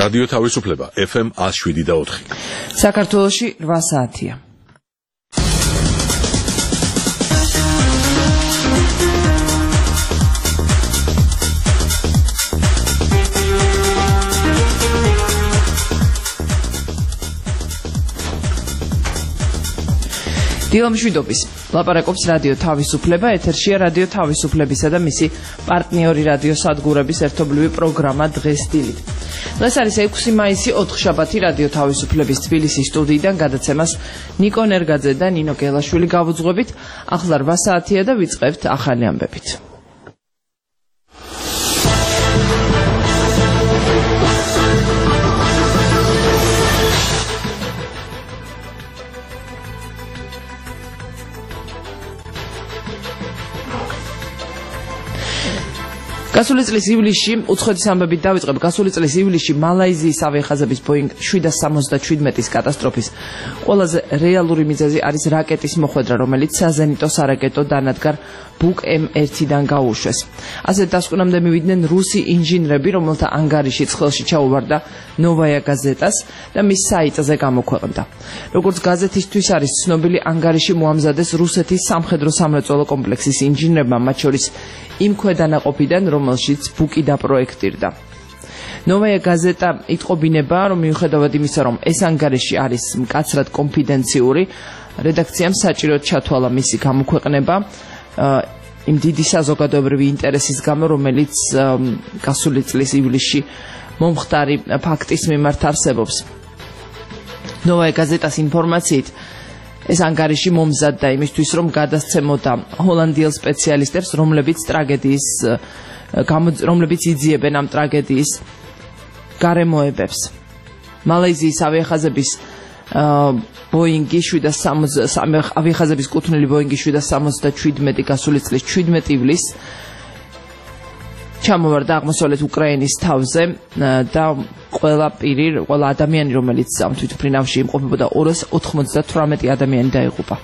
რადიო თავისუფლება FM 107.4. საქართველოში 8 საათია. დილამშვიდობის. ლაპარაკობს რადიო თავისუფლება, ეთერშია რადიო თავისუფლებისა და მისი პარტნიორი რადიო სადგურების ერთობლივი პროგრამა დღეს დილით. დღეს არის 6 მაისი, ოთხშაბათი, რადიო თავისუფლების თბილისის სტუდიიდან გადაცემას ნიკო ნერგაძე და ნინო გელაშვილი გავუძღვებით. ახლა 8 საათია და ვიწყებთ ახალი ამბებით. გასული წლის ივლისში უცხოეთის ამბებით დავიწყებ. გასული წლის ივლისში მალაიზიის ავიახაზების Boeing 777-ის კატასტროფის ყველაზე რეალური მიზეზი არის რაკეტის მოხვედრა, რომელიც საზენიტო სარაკეტო დანადგარ Buk M1-დან გაუშვეს. ასეთ დასკვნამდე მივიდნენ რუსი ინჟინრები, რომელთა ანგარიში ცხელში ჩაუვარდა Novaya Gazeta-ს და მის საიტზე გამოქვეყნდა. როგორც გაზეთისთვის არის ცნობილი, ანგარიში მოამზადეს რუსეთის სამხედრო სამრეწველო კომპლექსის ინჟინრებმა, მათ შორის იმ ქვედანაყოფიდან, რომელშიც Buk-ი დაპროექტირდა. Novaya Gazeta იტყობინება, რომ მიუხედავად იმისა, რომ ეს ანგარიში არის მკაცრად კონფიდენციური, რედაქციამ საჭიროდ ჩათვალა მისი გამოქვეყნება იმ დიდი საზოგადოებრივი ინტერესის გამო, რომელიც გასული წლის ივლისში მომხდარი ფაქტის მიმართ არსებობს. Novaya Gazeta-ს ინფორმაციით ეს ანგარიში მომზადდა იმისთვის, რომ გადასცემოდა ჰოლანდიელ სპეციალისტებს, რომლებიც იძიებენ ამ ტრაგედიის გარემოებებს. მალაიზიის ავიახაზების ავიახაზების კუთვნილი Boeing 777 გასული წლის 17 ივლისს ჩამოვარდა აღმოსავლეთ უკრაინის თავზე და ყველა ადამიანი, რომელიც ამ თვითმფრინავში იმყოფებოდა, 298 ადამიანი დაიღუპა.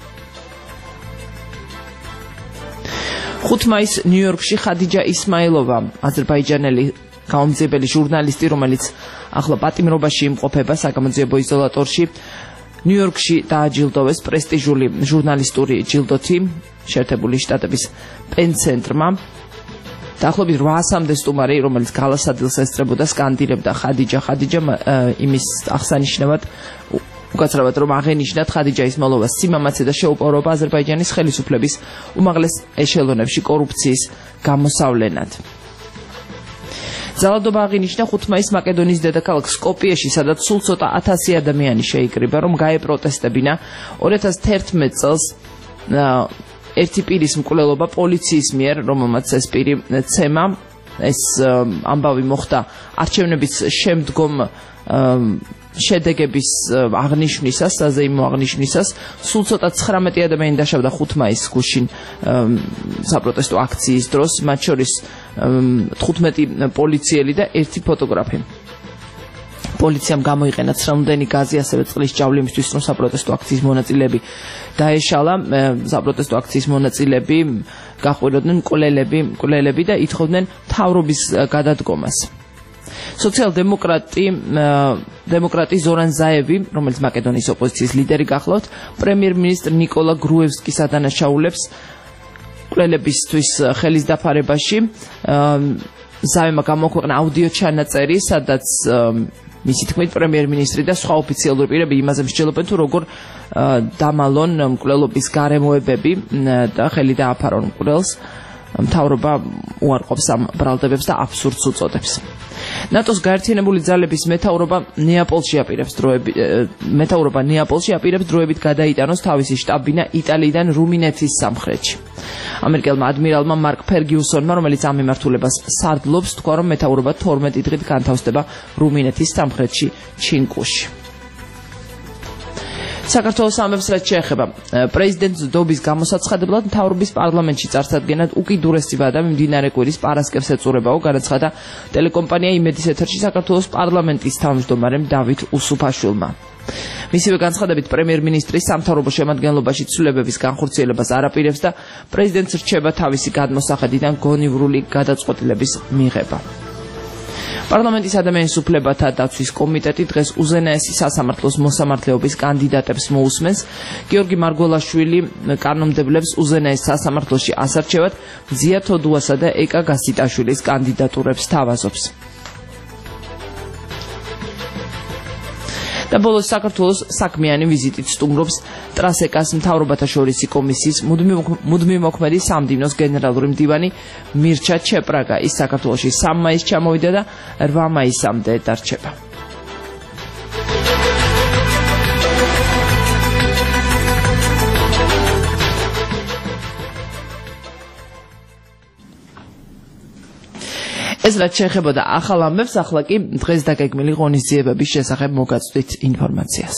5 მაისს ნიუ-იორკში ხადიჯა ისმაილოვა, აზერბაიჯანელი გამომძიებელი ჟურნალისტი, რომელიც ახლა პატიმრობაში იმყოფება საგამოძიებო იზოლატორში, ნიუ-იორკში დააჯილდოვეს პრესტიჟული ჟურნალისტური ჯილდოთი შეერთებული შტატების პენ-ცენტრმა. დაახლოებით 800-მდე სტუმარი, რომელიც გალასადილს ესწრებოდა, სკანდირებდა ხადიჯა იმის აღსანიშნავად, უკაცრავად რომ აღენიშნათ ხადიჯა ისმაილოვას სიმამაცე და შეუპოვრობა აზერბაიჯანის ხელისუფლების უმაღლეს ეშელონებში კორუფციის გამოსავლენად. ძალადობა აღინიშნა 5 მაისს მაკედონიის დედაქალაქ სკოპიეში, სადაც სულ ცოტა 1000 ადამიანი შეიკრიბა, რომ გაეპროტესტებინა 2011 წელს ერთი პირის მკვლელობა პოლიციის მიერ, რომელმაც ეს პირი ცემა. ეს ამბავი მოხდა არჩევნების შემდგომ შედეგების აღნიშვნისას, საზეიმო აღნიშვნისას. სულ ცოტა 19 ადამიანი დაშავდა 5 მაისს გუშინ საპროტესტო აქციის დროს, მათ შორის 15 პოლიციელი და ერთი ფოტოგრაფი. პოლიციამ გამოიყენა ცრემლდენი გაზი, ასევე წყლის ჭავლი იმისთვის, რომ საპროტესტო აქციის მონაწილეები დაეშალა. საპროტესტო აქციის მონაწილეები გაყვიროდნენ მკვლელები და ითხოვდნენ მთავრობის გადადგომას. სოციალ-დემოკრატი ზორან ზაევი, რომელიც მაკედონიის ოპოზიციის ლიდერი გახლავთ, პრემიერ-მინისტრ ნიკოლა გრუევსკის ადანაშაულებს მკვლელებისთვის ხელის დაფარებაში. ზაევმა გამოქვეყნა აუდიო ჩანაწერი, სადაც მისი თქმით პრემიერ-მინისტრი და სხვა ოფიციალური პირები იმაზე მსჯელობენ, თუ როგორ დამალონ მკვლელობის გარემოებები და ხელი დააფარონ მკვლელს. მთავრობა უარყოფს ამ ბრალდებებს და აბსურდს უწოდებს. ნატოს გაერთიანებული ძალების მეთაურობა ნეაპოლში აპირებს დროებით გადაიტანოს თავისი შტაბ-ბინა იტალიიდან რუმინეთის სამხრეთში. ამერიკელმა ადმირალმა მარკ ფერგიუსონმა, რომელიც ამ მიმართულებას სარდლობს, თქვა, რომ მეთაურობა 12 დღით განთავსდება რუმინეთის სამხრეთში ჩინკუში. საქართველოს ამბებს რაც შეეხება პრეზიდენტ დობის გამოსაცხადებლად მთავრობის პარლამენტში წარსადგენად უკიდურესი ვადა მიმდინარე კვირის პარასკევს ეწურებაო, განაცხადა ტელეკომპანია იმედის ეთერში საქართველოს პარლამენტის თავმჯდომარემ დავით უსუფაშვილმა. მისივე განცხადებით პრემიერ-მინისტრის სამთავრობო შემადგენლობაში ცვლილებების განხორციელებას არ აპირებს და პრეზიდენტს რჩება თავისი გადმოსახედიდან გონივრული გადაწყვეტილების მიღება. პარლამენტის ადამიანის უფლებათა დაცვის კომიტეტი დღეს უზენაესი სასამართლოს მოსამართლეობის კანდიდატებს მოусმენს. გიორგი მარგველაშვილი კანონმდებლებს უზენაეს სასამართლოში ასარჩევად მზია თოდუასა და ეკა გასიტაშვილის კანდიდატურებს თავაზობს. და ბოლოს საქართველოს საქმიანი ვიზიტით სტუმრობს ტრასეკას მთავრობათა შორისი კომისიის მუდმივი მოქმედი სამდივნოს გენერალური მდივანი მირჩა ჩეპრაგა. ის საქართველოში 3 მაისს ჩამოვიდა და 8 მაისამდე დარჩება. ეს რაც შეეხებოდა ახალ ამბებს, ახლა კი დღეს დაგეგმილი ღონისძიებების შესახებ მოგაწვდით ინფორმაციას.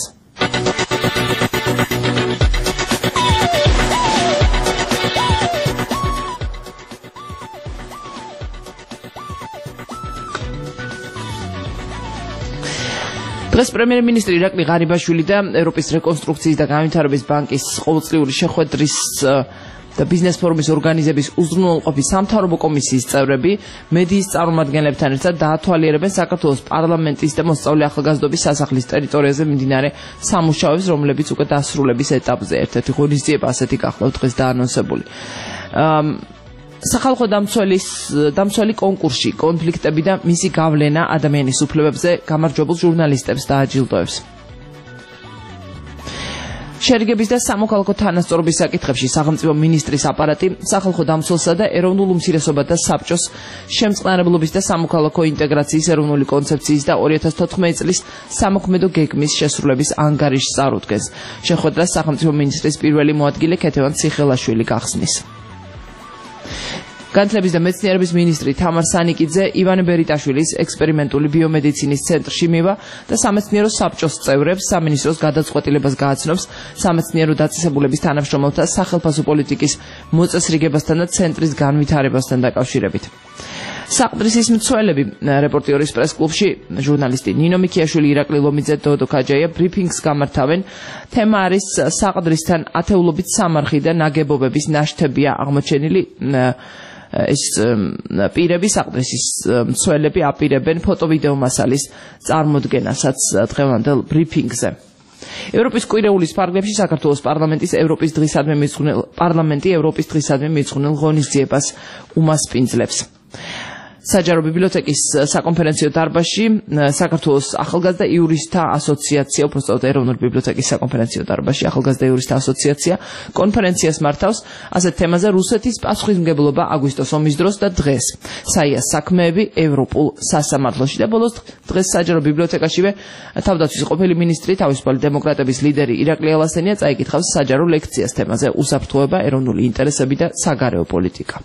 დღეს პრემიერ-მინისტრი ირაკლი ღარიბაშვილი და ევროპის რეკონსტრუქციის და განვითარების ბანკის ყოველწლიური შეხვედრის და ბიზნეს ფორუმის ორგანიზების უზრუნველყოფის სამთავრობო კომისიის წევრები მედიის წარმომადგენლებთან ერთად დაათვალიერებენ საქართველოს პარლამენტის და მოსწავლე ახალგაზრდობის სასახლის ტერიტორიაზე მიმდინარე სამუშაოებს, რომლებიც უკვე დასრულების ეტაპზე. ერთ-ერთი ღონისძიება ასეთი გახლავთ დღეს დაანონსებული. სახალხო დამცველი კონკურსში კონფლიქტები და მისი გავლენა ადამიანის უფლებებზე გამარჯვებულ ჟურნალისტებს დააჯილდოებს. შერიგების და სამოქალაქო თანასწორობის საკითხებში სახელმწიფო მინისტრის აპარატი სახალხო დამცველსა და ეროვნულ უმცირესობათა საბჭოს შემწყნარებლობის და სამოქალაქო ინტეგრაციის ეროვნული კონცეფციის და 2014 წლის სამოქმედო გეგმის შესრულების ანგარიშს წარუდგენს. შეხვედრას სახელმწიფო მინისტრის პირველი მოადგილე ქეთევან ციხელაშვილი გახსნის. განათლების და მეცნიერების მინისტრი თამარ სანიკიძე ივანე ბერიტაშვილის ექსპერიმენტული ბიომედიცინის ცენტრში მივა და სამეცნიერო საბჭოს წევრებს სამინისტროს გადაწყვეტილებას გააცნობს სამეცნიერო დაწესებულების თანამშრომელთა სახელმწიფო პოლიტიკის მოწესრიგებასთან და ცენტრის განვითარებასთან დაკავშირებით. საყდრისის მცველები რეპორტიორის პრეს-კლუბში ჟურნალისტი ნინო მიქიაშვილი, ირაკლი ლომიძე, დოდო ქაჯაია ბრიფინგს გამართავენ. თემა არის საყდრისთან ათეულობით სამარხი და ნაგებობების ნაშთებია აღმოჩენილი. ეს პირები საყდრისის მცველები აპირებენ ფოტო-ვიდეო მასალის წარმოდგენასაც დღევანდელ ბრიფინგზე. ევროპის კვირეულის ფარგლებში საქართველოს პარლამენტი ევროპის დღისადმი მიძღვნილ ღონისძიებას უმასპინძლებს. საჯარო ბიბლიოთეკის საკონფერენციო დარბაზში საქართველოს ახალგაზრდა იურისტთა ასოციაცია, უბრალოდ ეროვნული ბიბლიოთეკის საკონფერენციო დარბაზში ახალგაზრდა იურისტთა ასოციაცია კონფერენციას მართავს ასეთ თემაზე რუსეთის პასუხისმგებლობა აგვისტოს ომის დროს და დღეს. საიას საქმეები ევროპულ სასამართლოში და ბოლოს დღეს საჯარო ბიბლიოთეკაშივე თავდაცვის ყოფილი მინისტრი, თავისუფალი დემოკრატების ლიდერი ირაკლი ალასენია წაიკითხავს საჯარო ლექციას თემაზე უსაფრთხოება, ეროვნული ინტერესები და საგარეო პოლიტიკა.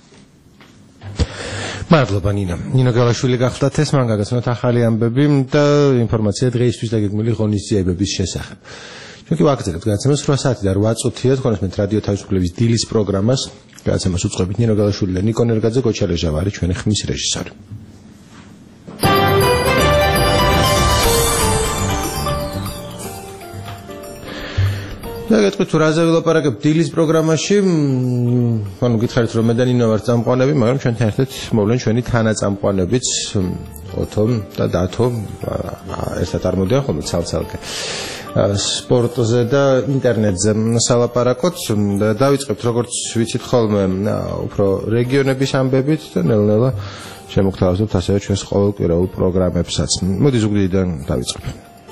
მადლობა ნინო გალაშვილი გახდათ ეს მან გაგაცნოთ ახალი ამბები და ინფორმაცია დღეისთვის დაგეგმილი ღონისძიებების შესახებ. ჩვენ კი ვაგრძელებთ გადაცემას 8 საათი და 8 წუთია თქვენს რადიო თავისუფლების დილის პროგრამას. გადაცემას უწყობთ ნინო გალაშვილი და ნიკო ნერგაძე, გოჩა ლეჟავარი ჩვენი ხმის რეჟისორი. დაგეთქვით თუ რაზე ვილაპარაკებთ დილის პროგრამაში, ანუ გითხარით რომ მე და ნინო ვართ წამყვანები, მაგრამ ჩვენთან ერთად მოვლენ ჩვენი თანაწამყვანებიც ოთო და დათო ერთად არ მოდიან ხოლმე ცალ-ცალკე სპორტზე და ინტერნეტზე სალაპარაკოთ და დავიწყებთ როგორც ვიცით ხოლმე უფრო რეგიონების ამბებით და ნელ-ნელა შემოგთავაზებთ ასევე ჩვენს ყოველკვირეულ პროგრამებსაც. მოდი ზუგდიდიდან დავიწყებთ.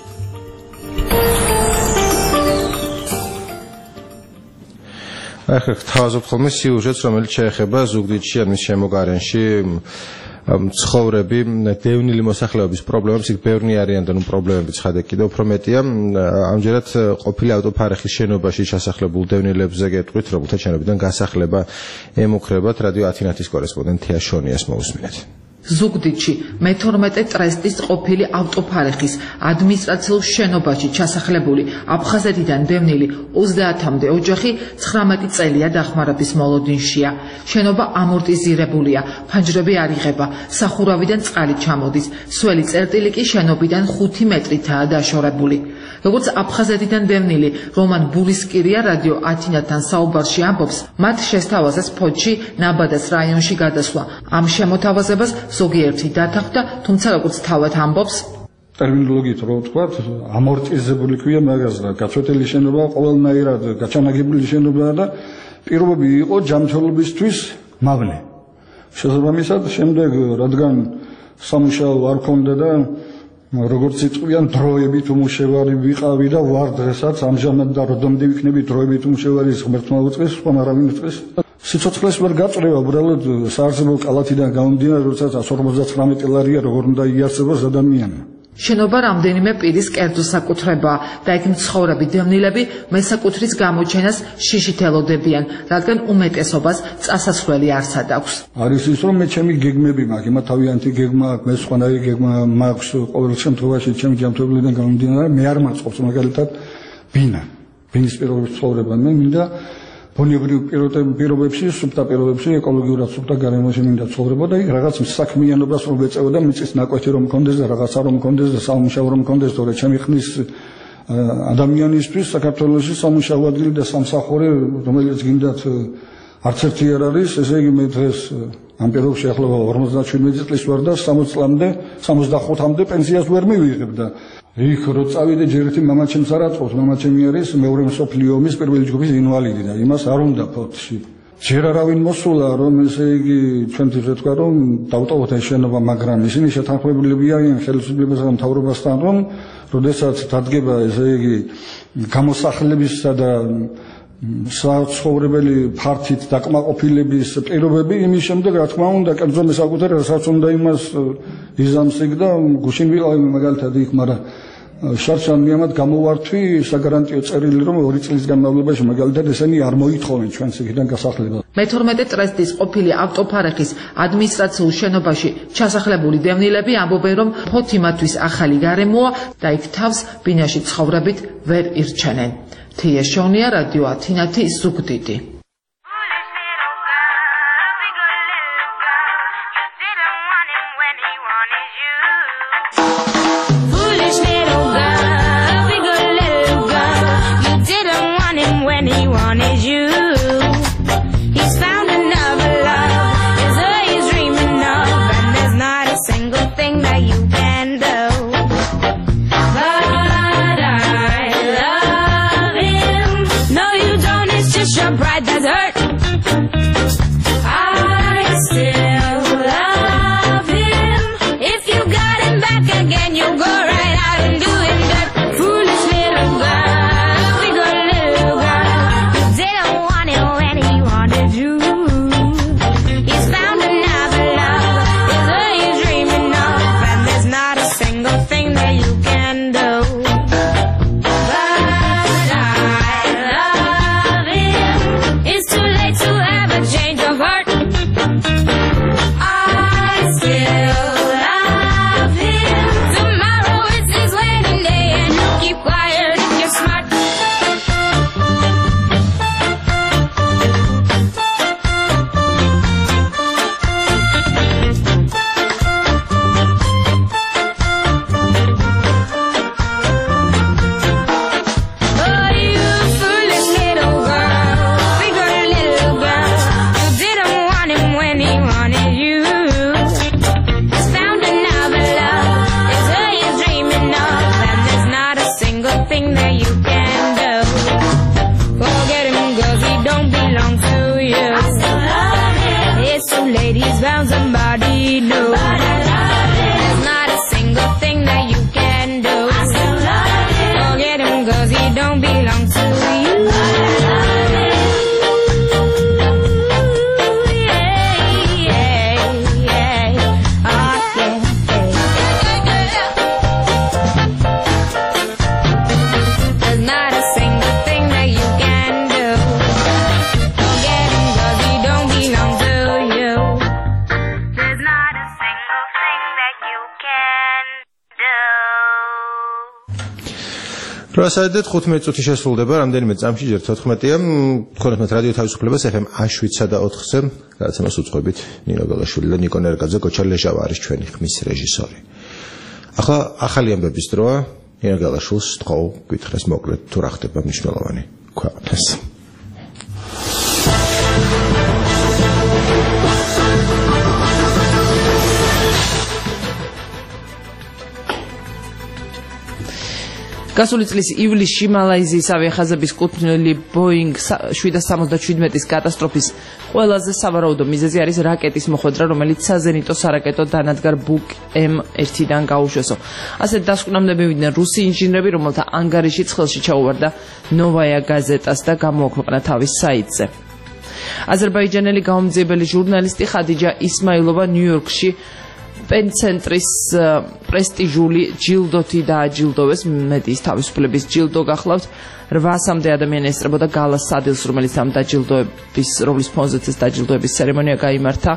ახლა თავაზობთ ხოლმე სიუჟეტს, რომელიც შეეხება ზუგდიდში ამის შემოგარენში ცხოვრები, დევნილი მოსახლეობის პრობლემებს, იქ ბევრი არიან და პრობლემები ცხადე კიდევ უფრო მეტია. ამჯერად ყოფილი ავტოფარეხის შენობაში ჩასახლებულ დევნილებზე გეტყვით, რომელთა შენობიდან გასახლება ემუქრებათ. რადიო ათინათის კორესპონდენტ თია შონიას მოусმინეთ. ზუგდიდში მე-12 ტრესტის ყოფილი ავტოფარეხის ადმინისტრაციულ შენობაში ჩასახლებული აფხაზეთიდან დევნილი 30-მდე ოჯახი 19 წელია დახმარების მოლოდინშია. შენობა ამორტიზირებულია, ფანჯრები არ იღება, სახურავიდან წყალი ჩამოდის, სველი წერტილი კი შენობიდან 5 მეტრითაა დაშორებული. როგორც აფხაზეთიდან დევნილი რომან ბურისკირია რადიო ათინათთან საუბარში ამბობს, მათ შესთავაზეს ფოთში ნაბადას რაიონში გადასვლა. ამ შემოთავაზებას ზოგიერთი დათანხმდა, თუმცა როგორც თავად ამბობს, ტერმინოლოგიით რო ვთქვათ, ამორტიზებული ქვია მაგას და გაწყვეტილი შენობა ყოველნაირად გაჩანაგებული შენობაა და პირობები იყო ჯანმრთელობისთვის მავნე. შესაბამისად, შემდეგ რადგან სამუშაო არ ქონდა და როგორც იწყვიან დროებით უმუშევარი ვიყავი და ვარ დღესაც ამჟამად და როდომდე ვიქნები დროებით უმუშევარი ღმერთმა უწყეს, სხვამ არავინ უწყეს. სიცოცხლეს ვერ გაწრება, უბრალოდ საარსებო კალათიდან გამომდინარე, როდესაც 159 ლარია როგორ უნდა იარსებოს ადამიანმა. შენობა რამდენიმე პირის კერძო საკუთრებაა და იქ მცხოვრები დევნილები მესაკუთრის გამოჩენას შიშით ელოდებიან, რადგან უმეტესობას წასასვლელი არსად აქვს. არის ის, რომ მე ჩემი გეგმები მაქვს, იმათ თავიანთი გეგმა აქვს, მე სხვანაირი გეგმა მაქვს, ყოველ შემთხვევაში ჩემი ჯანმრთელობიდან გამომდინარე, მე არ მაწყობს მაგალითად ბინის პირობებში ცხოვრება, მე მინდა ბუნებრივ პირობებში, სუფთა პირობებში, ეკოლოგიურად სუფთა გარემოში მინდა ცხოვრება და რაღაც საქმიანობას რომ ვეწევა და მიწის ნაკვეთი რომ მქონდეს და რაღაცა რომ მქონდეს და სამუშაო რომ მქონდეს, თორე ჩემი ხნის ადამიანისთვის საქართველოში სამუშაო ადგილი და სამსახური, რომელიც გინდათ არც ერთი არ არის, ესე იგი მე დღეს ამ პირობებში ახლა 57 წლის ვარ და 65-მდე პენსიას ვერ მივიღებ და იქ რო წავიდე ჯერ ერთი მამაჩემს არ აწყობს, მამაჩემი არის მეორე მსოფლიო ომის პირველი ჯგუფის ინვალიდი და იმას არ უნდა ფოთში. ჯერ არავინ მოსულა რომ ესე იგი ჩვენთვის ვთქვა რომ დავტოვოთ ეს შენობა, მაგრამ ისინი შეთანხმებულები არიან ხელისუფლებასა და მთავრობასთან რომ როდესაც დადგება ესე იგი გამოსახლებისა და საცხოვრებელი ფართით დაკმაყოფილების პირობები, იმის შემდეგ რა თქმა უნდა კერძო მესაკუთრე რასაც უნდა იმას იზამსიგ და გუშინ ვიყავი მაგალითად იქ, მაგრამ შარშან მიამად გამოვართვი საგარანტიო წერილი რომ 2 წლის განმავლობაში მაგალითად ესენი არ მოითხოვენ ჩვენს იქიდან გასახლება. მე-12 ტრესტის ყოფილი ავტოფარეხის ადმინისტრაციულ შენობაში ჩასახლებული დევნილები ამბობენ, რომ ფოთი მათთვის ახალი გარემოა და იქ თავს ბინაში ცხოვრებით ვერ ირჩენენ. თია შონია, რადიო ათინათი, ზუგდიდი. რასაიდეთ 15 წუთი შესრულდება, რამდენიმე წამში ჯერ 14-ია. გქონებთ მათ რადიო თავისუფლებას FM 7-სა და 4-ზე, გადაცემას უწყობთ ნინო ბელაშვილი და ნიკო ნერგაძე, კოჩა ლეჟავა არის ჩვენი ხმის რეჟისორი. ახლა ახალი ამბების დროა. ნინო გელაშვილს თხოვ გითხრას მოკლედ თუ რა ხდება მნიშვნელოვანი ქვეყნას. გასული წლის ივლისში მალაიზიის ავიახაზების კუთვნილი Boeing 777-ის კატასტროფის ყველაზე სავარაუდო მიზეზი არის რაკეტის მოხვედრა, რომელიც საზენიტო სარაკეტო დანადგარ Buk M1-დან გაუშვესო. ასეთ დასკვნამდე მივიდნენ რუსი ინჟინრები, რომელთა ანგარიშიც ხელში ჩაუვარდა Novaya Gazeta-ს და გამოაქვეყნა თავის საიტზე. აზერბაიჯანელი გამომძიებელი ჟურნალისტი ხადიჯა ისმაილოვა ნიუ-იორკში პენ-ცენტრის პრესტიჟული ჯილდოთი დააჯილდოვეს. მედიის თავისუფლების ჯილდო გახლავთ. 800-მდე ადამიანი ესწრებოდა გალას სადილს, რომელიც ამ დაჯილდოების რომლის ფონზეც ეს დაჯილდოების ცერემონია გაიმართა.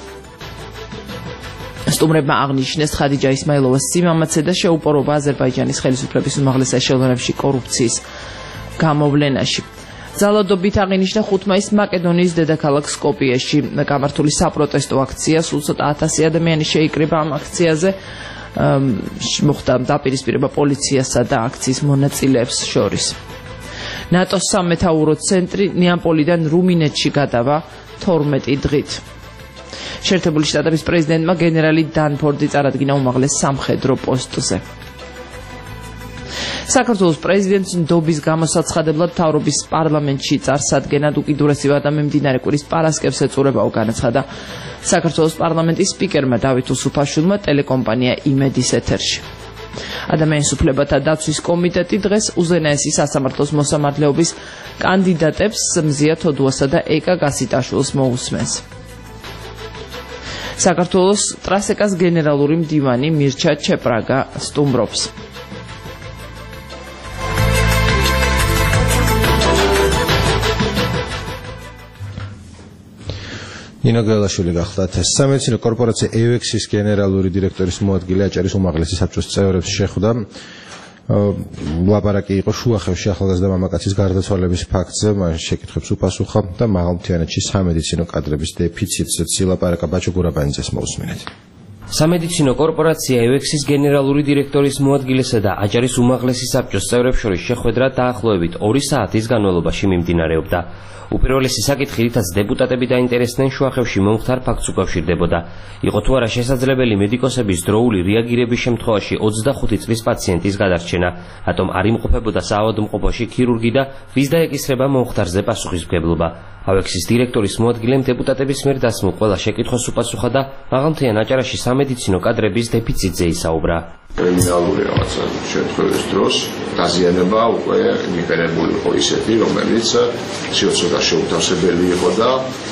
სტუმრებმა აღნიშნეს ხადიჯა ისმაილოვას სიმამაცე და შეუპორობა აზერბაიჯანის ხელისუფლების უმაღლეს ეშელონებში კორუფციის გამოვლენაში. ძალადობით აღინიშნა 5 მაისს მაკედონიის დედაქალაქ სკოპიეში გამართული საპროტესტო აქცია. სულ ცოტა 1000 ადამიანი შეიკრიბა ამ აქციაზე. მოხდა დაპირისპირება პოლიციასა და აქციის მონაწილეებს შორის. ნატოს სამეთაურო ცენტრი ნეაპოლიდან რუმინეთში გადავა 12 დღით. შეერთებული შტატების პრეზიდენტმა გენერალი დანფორდი წარადგინა უმაღლეს სამხედრო პოსტზე. საქართველოს პრეზიდენტს ნდობის გამოსაცხადებლად მთავრობის პარლამენტში წარსადგენად უკიდურესი ვადა მიმდინარე კვირის პარასკევს ეწურებაო, განაცხადა საქართველოს პარლამენტის სპიკერმა დავით უსუფაშვილმა ტელეკომპანია იმედის ეთერში. ადამიანის უფლებათა დაცვის კომიტეტი დღეს უზენაესი სასამართლოს მოსამართლეობის კანდიდატებს მზია თოდუასა და ეკა გასიტაშვილს მოусმენს. საქართველოს ტრასეკას გენერალური მდივანი მირჩა ჩეპრაგა სტუმრობს. ნინო გელაშვილი გახლავთ. სამედიცინო კორპორაცია EVEX-ის გენერალური დირექტორის მოადგილე აჭარის უმაღლესი საბჭოს წევრებს შეხვდა. ლაპარაკი იყო შუახევში ახალგაზრდა მამაკაცის გარდაცვალების ფაქტზე, მან შეკითხვებს უპასუხა და მაღალმთიანეთში სამედიცინო კადრების დეფიციტზეც ილაპარაკა. ბაჭო გურაბანიძეს მოусმინეთ. სამედიცინო კორპორაცია EVEX-ის გენერალური დირექტორის მოადგილესა და აჭარის უმაღლესი საბჭოს წევრებს შორის შეხვედრა დაახლოებით 2 საათის განმავლობაში მიმდინარეობდა. უპირველესი საკითხი, რითაც დეპუტატები დაინტერესდნენ შუახევში მომხდარ ფაქტს უკავშირდებოდა. იყო თუ არა შესაძლებელი მედიკოსების დროული რეაგირების შემთხვევაში 25 წლის პაციენტის გადარჩენა, რატომ არ იმყოფებოდა საავადმყოფოში ქირურგი და ვის დაეკისრება მომხდარზე პასუხისმგებლობა. EVEX-ის დირექტორის მოადგილემ დეპუტატების მიერ დასმულ ყველა შეკითხვას უპასუხა და მაღალმთიან აჭარაში სამედიცინო კადრების დეფიციტზე ისაუბრა. კრიმინალური რაღაცა შემთხვევის დროს დაზიანება უკვე მიყენებული იყო ისეთი, რომელიც ცოტა შეუთავსებელი იყო და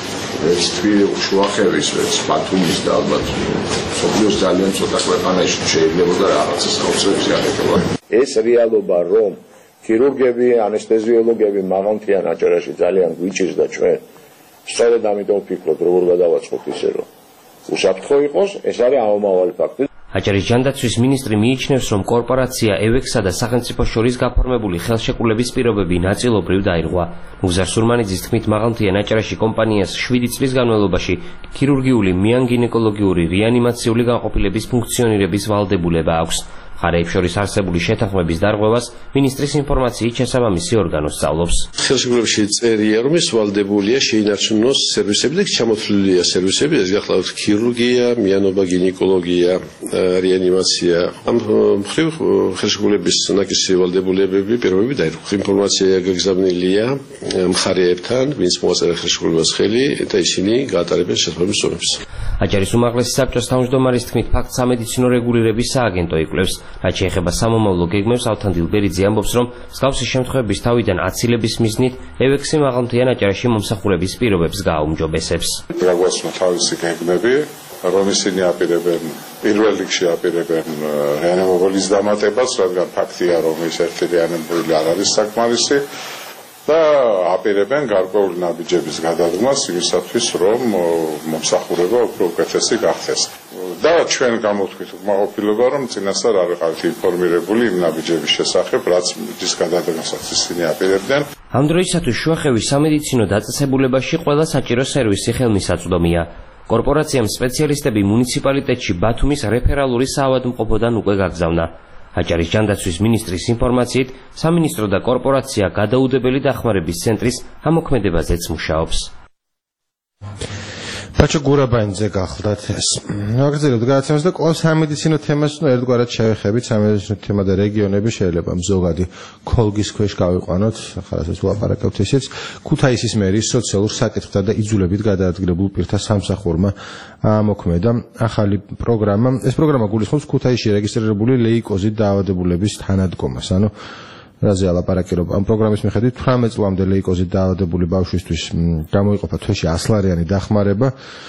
ეს შუახევის, ბათუმის და ალბათ სოფლიოს ძალიან ცოტა ქვეყანაში შეიძლებოდა რაღაცას ხალხებს იარეკება. ეს რეალობა, რომ ქირურგები, ანესთეზიოლოგები მაღალმთიან აჭარაში ძალიან გვიჭირდა ჩვენ. სწორედ ამიტომ ვფიქრობ, როგორ გადავაწყოთ ისე, რომ უსაფრთხო იყოს, ეს არის ამომავალი ფაქტი. აჭარის ჯანდაცვის მინისტრი მიიჩნევს, რომ კორპორაცია EVEX-სა და სახელმწიფოს შორის გაფორმებული ხელშეკრულების პირობები ნაწილობრივ დაირღვა. მუზარ სურმანიძის თქმით, მაღალმთიან აჭარაში კომპანიას 7 წლის განმავლობაში ქირურგიული, მიან-გინეკოლოგიური, რეანიმაციული განყოფილების ფუნქციონირების ვალდებულება აქვს. მხარეებს შორის არსებული შეთანხმების დარღვევას მინისტრის ინფორმაციით შესაბამისი ორგანო სწავლობს. ხელშეკრულებში წერია, რომ ეს ვალდებულია შეინარჩუნოს სერვისები და ჩამოთვლილია სერვისები, ეს გახლავთ ქირურგია, მიანობა, გინეკოლოგია, რეანიმაცია. ამ მხრივ ხელშეკრულების ნაკისი ვალდებულებები პირობები დაირღვა. ინფორმაცია გაგზავნილია მხარეებთან, ვინც მოაწერა ხელშეკრულებას ხელი და ისინი გაატარებენ შესაბამის ზომებს. აჭარის უმაღლესი საბჭოს თავმჯდომარის თქმით, ფაქტ სამედიცინო რეგულირების სააგენტო იკვლევს. რაც შეეხება სამომავლო გეგმებს, ავთანდილ დილბერიძე ამბობს, რომ მსგავსი შემთხვევების თავიდან აცილების მიზნით EVEX-ი მაღალმთიან აჭარაში მომსახურების პირობებს გააუმჯობესებს. გაგვაცნო თავისი გეგმები, რომ ისინი აპირებენ პირველ რიგში აპირებენ რეანიმებლის დამატებას, რადგან ფაქტია, რომ ეს ერთი რეანიმებული არ არის საკმარისი. და აპირებენ გარკვეული ნაბიჯების გადადგმას იმისათვის, რომ მომსახურება უფრო უკეთესი გახდეს. და ჩვენ გამოთქვით უკმაყოფილება, რომ წინასწარ არ ვიყავით ინფორმირებული იმ ნაბიჯების შესახებ, რაც ის გადადგმასაც ისინი აპირებდნენ. ამ დროისათვის შუახევის სამედიცინო დაწესებულებაში ყველა საჭირო სერვისი ხელმისაწვდომია. კორპორაციამ სპეციალისტები მუნიციპალიტეტში ბათუმის რეფერალური საავადმყოფოდან უკვე გაგზავნა. აჭარის ჯანდაცვის მინისტრის ინფორმაციით, სამინისტრო და კორპორაცია გადაუდებელი დახმარების ცენტრის ამოქმედებაზეც მუშაობს. ბაჩო გურაბაინძე გახლდათ ეს. აგრძელებთ გადაცემას და ყოველ სამედიცინო თემას ერთგვარად შევეხებით. სამედიცინო თემა და რეგიონები შეიძლება ზოგადი ქოლგის ქვეშ გავიყვანოთ. ახლა რასაც ვლაპარაკებთ ესეც ქუთაისის მერის სოციალურ საკითხთა და იძულებით გადაადგილებულ პირთა სამსახურმა ამოქმედა ახალი პროგრამა. ეს პროგრამა გულისხმობს ქუთაისში რეგისტრირებული ლეიკოზით დაავადებულების თანადგომას. ანუ რაზე ალაპარაკირობ ამ პროგრამის მიხედვით 18 წლამდე ლეიკოზით დაავადებული ბავშვისთვის გამოიყოფა თვეში 100 ლარიანი დახმარება,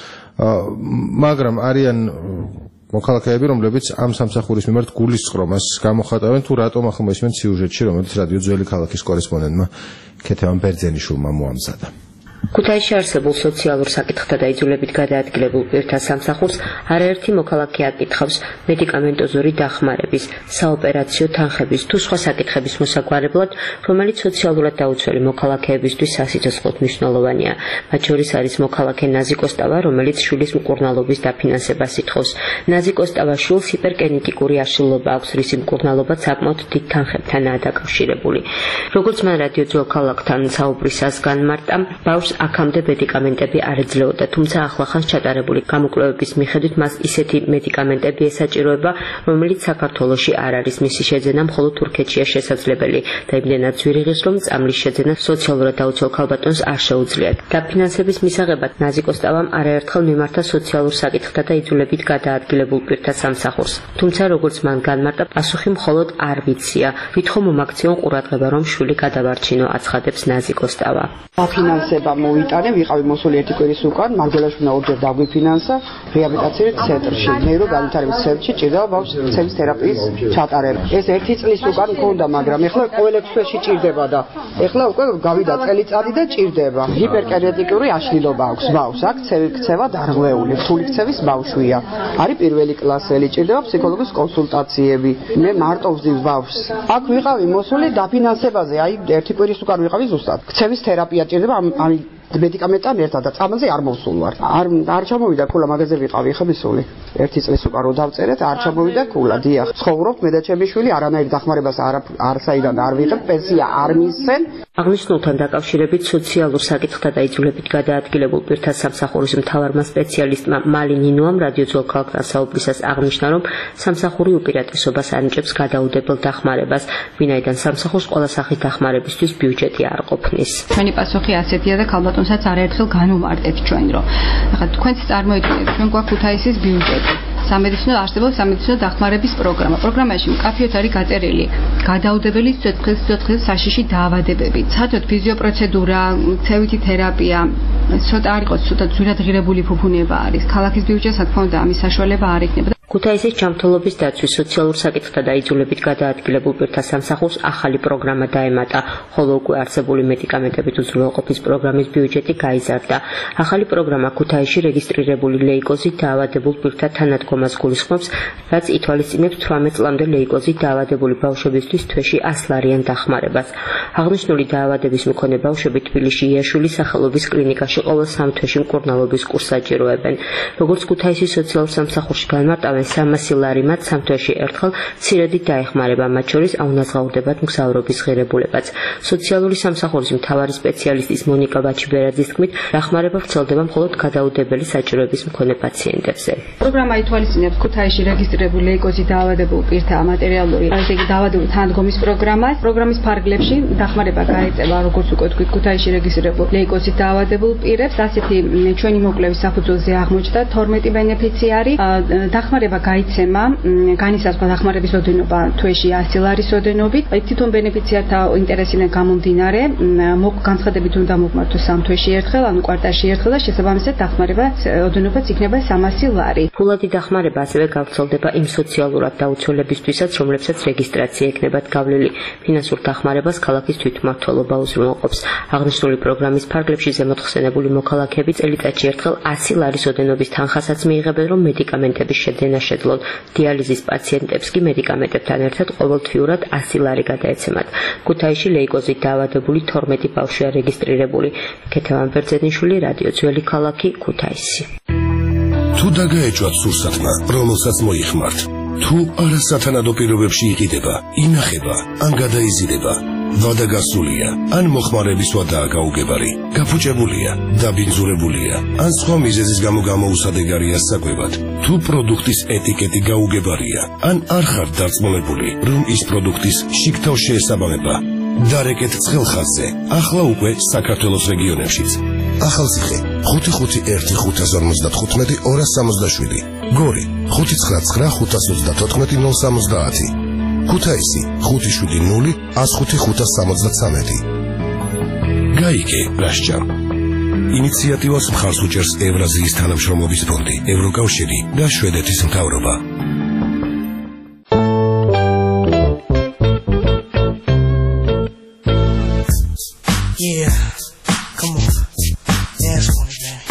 მაგრამ არიან მოქალაქეები, რომლებიც ამ სამსახურის მიმართ გულისწყრომას გამოხატავენ, თუ რატომ ახლა მისმენთ სიუჟეტში, რომელიც რადიო ძველი ქალაქის კორესპონდენტმა ქეთევან ბერძენიშვილმა მოამზადა. ქუთაისში არსებულ სოციალურ საკითხთა და იძულებით გადაადგილებულ პირთა სამსახურს არაერთი მოქალაქე აკითხავს მედიკამენტოზური დახმარების, საოპერაციო თანხების თუ სხვა საკითხების მოსაგვარებლად, რომელიც სოციალურად დაუცველი მოქალაქეებისთვის სასიცოცხლოდ მნიშვნელოვანია. მათ შორის არის მოქალაქე ნაზი კოსტავა, რომელიც შვილის მკურნალობის დაფინანსებას ითხოვს. ნაზი კოსტავა შვილს ჰიპერკინეტიკური აშლილობა აქვს, რისი მკურნალობა საკმაოდ დიდ თანხებთანაა დაკავშირებული. როგორც მან რადიო ძველ ქალაქთან საუბრისას განმარტა, ბავშვს აქამდე მედიკამენტები არ ეძლეოდა, თუმცა ახლახანს ჩატარებული გამოკვლევების მიხედვით მას ისეთი მედიკამენტები ესაჭიროება, რომელიც საქართველოში არ არის. მისი შეძენა მხოლოდ თურქეთშია შესაძლებელი და იმდენად ძვირიღის, რომ წამლის შეძენა სოციალურად დაუცველ ქალბატონს არ შეუძლია. დაფინანსების მისაღებად ნაზი კოსტავამ არაერთხელ მიმართა სოციალურ საკითხთა და იძულებით გადაადგილებულ პირთა სამსახურს. თუმცა როგორც მან განმარტა, პასუხი მხოლოდ არ ვიცია. ვითხოვ მომაქციონ ყურადღება, რომ შვილი გადავარჩინო, აცხადებს ნაზი კოსტავა. დაფინანსება მოვიტანე, ვიყავი მოსული ერთი კვირის უკან, მარგველაშვილმა ორჯერ დაგვიფინანსა რეაბილიტაციის ცენტრში. მე რო განვითარების ცენტრში ჭირდება ბავშვს ცელის თერაპიის ჩატარება. ეს ერთი წლის უკან მქონდა, მაგრამ ეხლა ყოველ 6 თვეში ჭირდება და ეხლა უკვე გავიდა წელიწადი და ჭირდება. ჰიპერკინეტიკური აშლილობა აქვს ბავშვს, აქ ცევი ქცევა დარღვეული, რთული ქცევის ბავშვია. არის პირველი კლასელი, ჭირდება ფსიქოლოგის კონსულტაციები. მე მარტო ვზივ ბავშვს. აქ ვიყავი მოსული დაფინანსებაზე, აი ერთი კვირის უკან ვიყავი ზუსტად. ქცევის თერაპია ჭირდება ამ მედიკამენტთან ერთად და წამალზე არ მოვსულ ვარ. არ ჩამოვიდა ქულა, მაგაზე ვიყავი ხა მისული. ერთი წლის უკან რო დავწერეთ, არ ჩამოვიდა ქულა. დიახ, ცხოვრობ მე და ჩემი შვილი, არანაირ დახმარებას არ საიდან არ ვიღებ, პენსია არ მისცენ. აღნიშნულთან დაკავშირებით სოციალურ საკითხთა და იძულებით გადაადგილებულ პირთა სამსახურის მთავარმა სპეციალისტმა მალი ნინოამ რადიო ძველ ქალაქთან საუბრისას აღნიშნა, რომ სამსახური უპირატესობას ანიჭებს გადაუდებელ დახმარებას, ვინაიდან სამსახურს ყველა სახის დახმარებისთვის ბიუჯეტი არ ყოფნის. ჩვენი პასუხი ასეთია და ქალბატონსაც არაერთხელ განვმარტეთ ჩვენ, რომ ახლა თქვენც წარმოიდგინეთ, ჩვენ გვაქვს ქუთაისის ბიუჯეტი. არსებობს სამედიცინო დახმარების პროგრამა. პროგრამაში მკაფიოდ არის გაწერილი გადაუდებელი სიცოცხლის საშიში დაავადებები, ცალკეულ ფიზიოპროცედურა, ცევითი თერაპია, ცოტა არ იყოს, ცოტა ძვირად ღირებული ფუფუნება არის. ქალაქის ბიუჯეტს რა თქმა უნდა ამის საშუალება არ იქნება. ქუთაისის ჯანმრთელობის დაცვის სოციალურ საკითხთა და იძულებით გადაადგილებულ პირთა სამსახურს ახალი პროგრამა დაემატა, ხოლო უკვე არსებული მედიკამენტებით უზრუნველყოფის პროგრამის ბიუჯეტი გაიზარდა. ახალი პროგრამა ქუთაისში რეგისტრირებული ლეიკოზით დაავადებულ პირთა თანადგომას გულისხმობს, რაც ითვალისწინებს 18 წლამდე ლეიკოზით დაავადებული ბავშვებისთვის თვეში 100 ლარიან დახმარებას. აღნიშნული დაავადების მქონე ბავშვები თბილისში იაშვილის სახელობის კლინიკაში ყოველ 3 თვეში მკურნალობის კურსს საჭიროებენ. როგორც ქუთაისის სოციალურ სამსახურში განმარტავენ, 300 ლარი მათ 3 თვეში ერთხელ ცირედით დაეხმარება, მათ შორის აუნაზღაურდებათ მგზავრობის ღირებულებაც. სოციალური სამსახურის მთავარი სპეციალისტის მონიკა ბაჩიბერაძის თქმით, დახმარება ვრცელდება მხოლოდ გადაუდებელი საჭიროების მქონე პაციენტებზე. პროგრამა ითვალისწინებს ქუთაისში რეგისტრირებული ლეიკოზით დაავადებულ პირთა მატერიალური დაავადებულ თანადგომის პროგრამას. პროგრამის ფარგლებში დახმარება გაეწევა, როგორც უკვე თქვით, ქუთაისში რეგისტრირებულ ლეიკოზით დაავადებულ პირებს. ასეთი ჩვენი მოკვლევის საფუძველზე აღმოჩნდა 12 ბენეფიციარი. დახმარება გაიცემა, განისაზღვრა დახმარების ოდენობა თვეში 100 ლარის ოდენობით. თვითონ ბენეფიციართა ინტერესიდან გამომდინარე, განცხადებით უნდა მოგმართოს 3 თვეში ერთხელ, ანუ კვარტალში ერთხელ და შესაბამისად დახმარებას ოდენობაც იქნება 300 ლარი. ფულადი დახმარება ასევე გავრცელდება იმ სოციალურად დაუცველებისთვისაც, რომლებსაც რეგისტრაცია ექნებათ გავლილი. ფინანსურ დახმარებას ქალაქის თვითმმართველობა უზრუნველყოფს. აღნიშნული პროგრამის ფარგლებში ზემოთხსენებული მოქალაქეები წელიწადში ერთხელ 100 ლარის ოდენობის თანხასაც მიიღებენ, რომ მედიკამენტების შეძენა შეძლონ. დიალიზის პაციენტებს კი მედიკამენტებთან ერთად ყოველთვიურად 100 ლარი გადაეცემათ. ქუთაისში ლეიკოზით დაავადებული 12 ბავშვია რეგისტრირებული. ქეთევან ბერძენიშვილი, რადიო ძველი ქალაქი, ქუთაისი. თუ დაგაეჭვათ სურსათმა, რომელსაც მოიხმართ, თუ არასათანადო პირობებში იყიდება, ინახება, ან გადაიზიდება, ვადა გასულია, ან მოხმარების ვადაა გაუგებარი, გაფუჭებულია, დაბინძურებულია, ან სხვა მიზეზის გამო გამოუსადეგარია საკვებად, თუ პროდუქტის ეტიკეტი გაუგებარია, ან არ ხართ დარწმუნებული, რომ ის პროდუქტის შიგთავ შეესაბამება, დარეკეთ ცხელხაზზე, ახლა უკვე საქართველოს რეგიონებშიც. ახალციხე 551-555-267, გორი 599-534-070, ქუთაისი 570-105-573. გაიგე რაშჯა. ინიციატივას მხარს უჭერს ევრაზიის თანამშრომლობის ფონდი, ევროკავშირი და შვედეთის მთავრობა. Yeah, come on, dance for me, baby.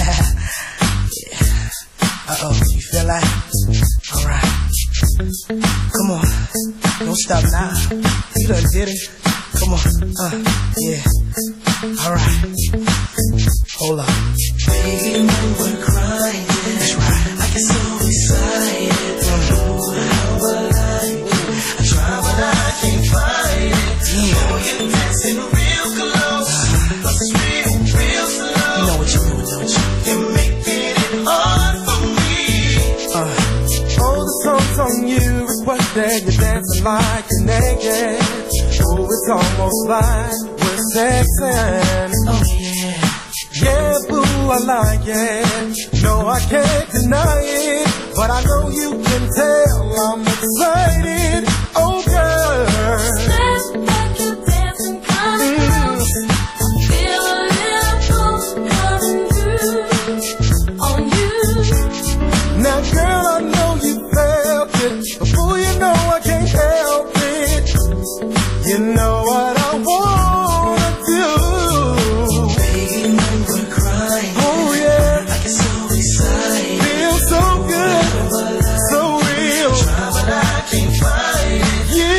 Yeah. Uh-oh, you feel like? All right. Come on, don't stop now. You done did it. Come on, yeah. All right. Hold on. Baby, when we're crying, that's right. I get so excited. How I like it. I try, but I can't find it. Yeah. Oh, you're dancing real close, but it's real slow. You know what you're doing, don't you? You're making it hard for me. All the songs on you requested, you're dancing like you're naked. Oh, it's almost like we're sexing. Oh yeah. Yeah, boo, I like it. No, I can't deny it, but I know you can tell I'm excited. Oh, girl. Step back, you're dancing, coming close. I feel a little pulse coming through on you. Now, girl, I know you felt it. Before you know, I can't help it. You know what I wanna do. Baby, when we're crying, oh yeah, I get so excited. Feel so good, so real. I try, but I can't find it. You,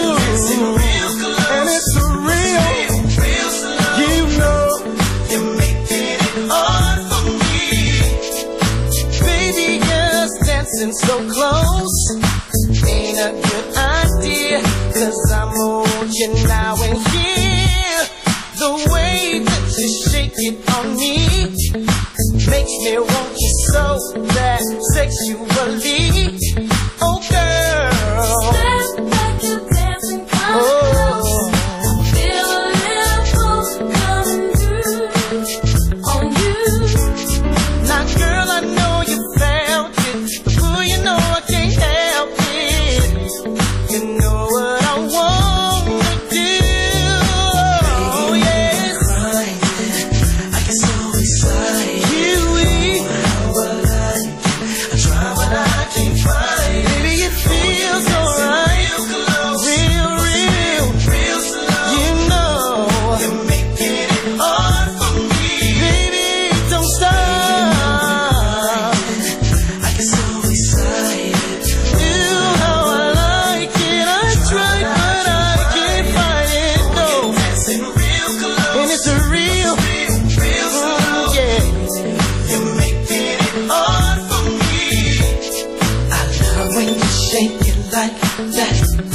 and it's real. You know, you're making it hard for me. Baby, yes, dancing so close ain't a good idea, 'cause I'm on you now and here. The way that you shake it on me makes me want you so bad sexually. Oh girl, Step back, you're dancing, coming close. Feel a little pulse coming through on you. now girl, I know you felt it, but you know I can't help it. You know what I wanna do. Oh yes, Crying, I get so excited. you How I like it. I try, but I can't find it. baby, it feels alright, real, Real slow. you know. You're making it hard for me. Baby, don't stop. I get so excited. You know I like it. I try, but I can't find it. No, Dancing real close. and it's a real, yeah. You're making it hard for me. I love when you shake it like that.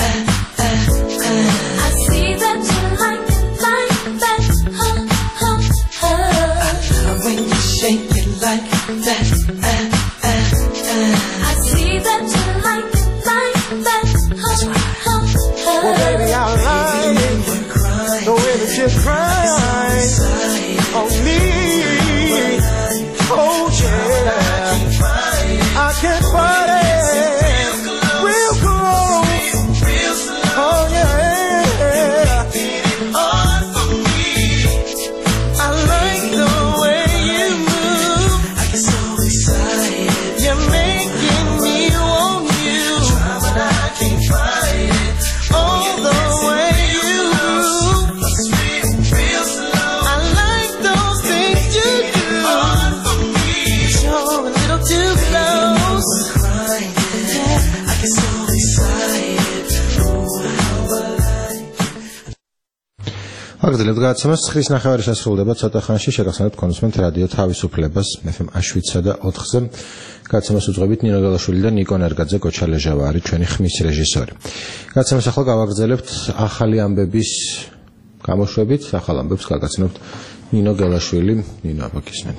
I see that you like it like that. I love when you shake it like that. I see that you like it like that. Well, baby, I like it. We're crying. The way that you cry on me. Oh yeah, I can't fight it. Real close. Oh yeah, Hard for me. I like the way you move. I get so excited. აგრძელებთ გადაცემას 9:09 შესრულდება ცოტა ხანში შეგახსენებთ კონსუმენტ რადიო თავისუფლებას FM H7 და 4-ზე გადაცემას უძღვებით ნინო გელაშვილი და ნიკო ნერგაძე, გოჩა ლეჟავა არის ჩვენი ხმის რეჟისორი. გადაცემას ახლა გავაგრძელებთ ახალი ამბების გამოშვებით, ახალ ამბებს გაგაცნობთ ნინო გელაშვილი, ნინო აბაკისიანი.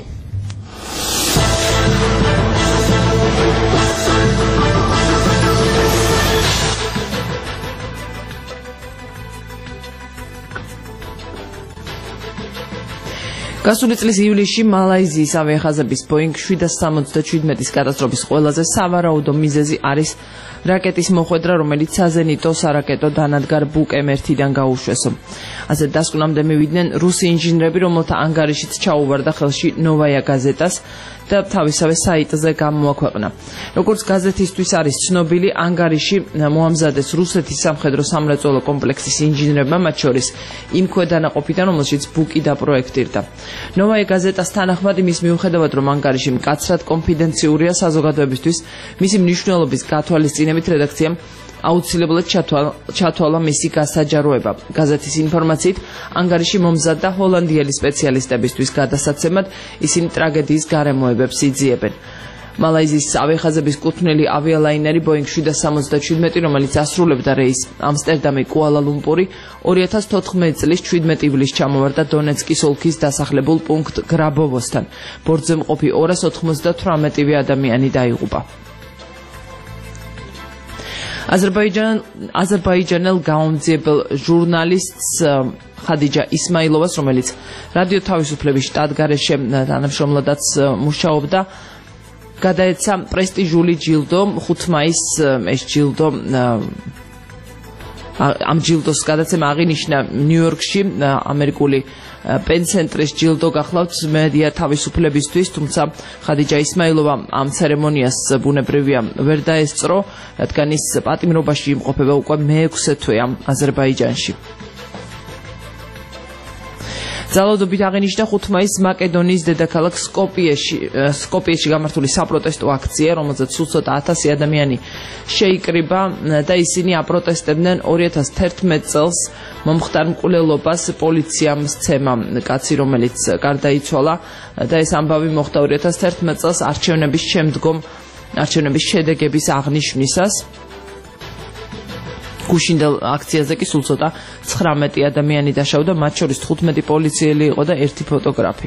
გასული წლის ივლისში მალაიზიის ავიახაზების Boeing 777-ის კატასტროფის ყველაზე სავარაუდო მიზეზი არის რაკეტის მოხვედრა, რომელიც საზენიტო სარაკეტო დანადგარ ბუკ M1-დან გაუშვესო. ასე დასკვნამდე მივიდნენ რუსი ინჟინრები, რომელთა ანგარიშიც ჩაუვარდა ხელში ნოვაია გაზეტას და თავისავე საიტზე გამოაქვეყნა. როგორც გაზეთისთვის არის ცნობილი, ანგარიში მოამზადეს რუსეთის სამხედრო სამრეწველო კომპლექსის ინჟინრებმა, მათ შორის იმ ქვედანაყოფიდან, რომელშიც ბუკი დაპროექტირდა. ნოვაია გაზეტას თანახმად იმის მიუხედავად, რომ ანგარიში მკაცრად კონფიდენციურია საზოგადოებისთვის, მისი მნიშვნელობის გათვალისწინებით რედაქციამ აუცილებლად ჩათვალა მისი გასაჯაროება. გაზეთის ინფორმაციით, ანგარიში მომზადდა ჰოლანდიელი სპეციალისტებისთვის გადასაცემად, ისინი ტრაგედიის გარემოებებს იძიებენ. მალაიზიის ავიახაზების კუთვნილი ავიალაინერი Boeing 777, რომელიც ასრულებდა რეისს ამსტერდამი-კუალა-ლუმპური, 2014 წლის 17 ივლისს ჩამოვარდა დონეცკის ოლქის დასახლებულ პუნქტ გრაბოვოსთან. ბორტზე მყოფი 298 ადამიანი დაიღუპა. აზერბაიჯანელ გაუმძიებელ ჟურნალისტს ხადიჯა ისმაილოვას, რომელიც რადიო თავისუფლების შტატგარეშე თანამშრომლადაც მუშაობდა, გადაეცა პრესტიჟული ჯილდო 5 მაისს ეს ჯილდო ამ ჯილდოს გადაცემა აღინიშნა ნიუ-იორკში ამერიკული პენ-ცენტრის ჯილდო გახლავთ მედია თავისუფლებისთვის, თუმცა ხადიჯა ისმაილოვა ამ ცერემონიას ბუნებრივია ვერ დაესწრო, რადგან ის პატიმრობაში იმყოფება უკვე მე-6 თვე ამ აზერბაიჯანში. ძალადობით აღინიშნა 5 მაისს მაკედონიის დედაქალაქ სკოპიეში გამართული საპროტესტო აქცია, რომელზეც სულ ცოტა 1000 ადამიანი შეიკრიბა და ისინი აპროტესტებდნენ 2011 წელს მომხდარ მკვლელობას პოლიციამ სცემა კაცი, რომელიც გარდაიცვალა და ეს ამბავი მოხდა 2011 წელს არჩევნების შედეგების აღნიშვნისას. გუშინდელ აქციაზე კი სულ ცოტა 19 ადამიანი დაშავდა, მათ შორის 15 პოლიციელი იყო და 1 ფოტოგრაფი.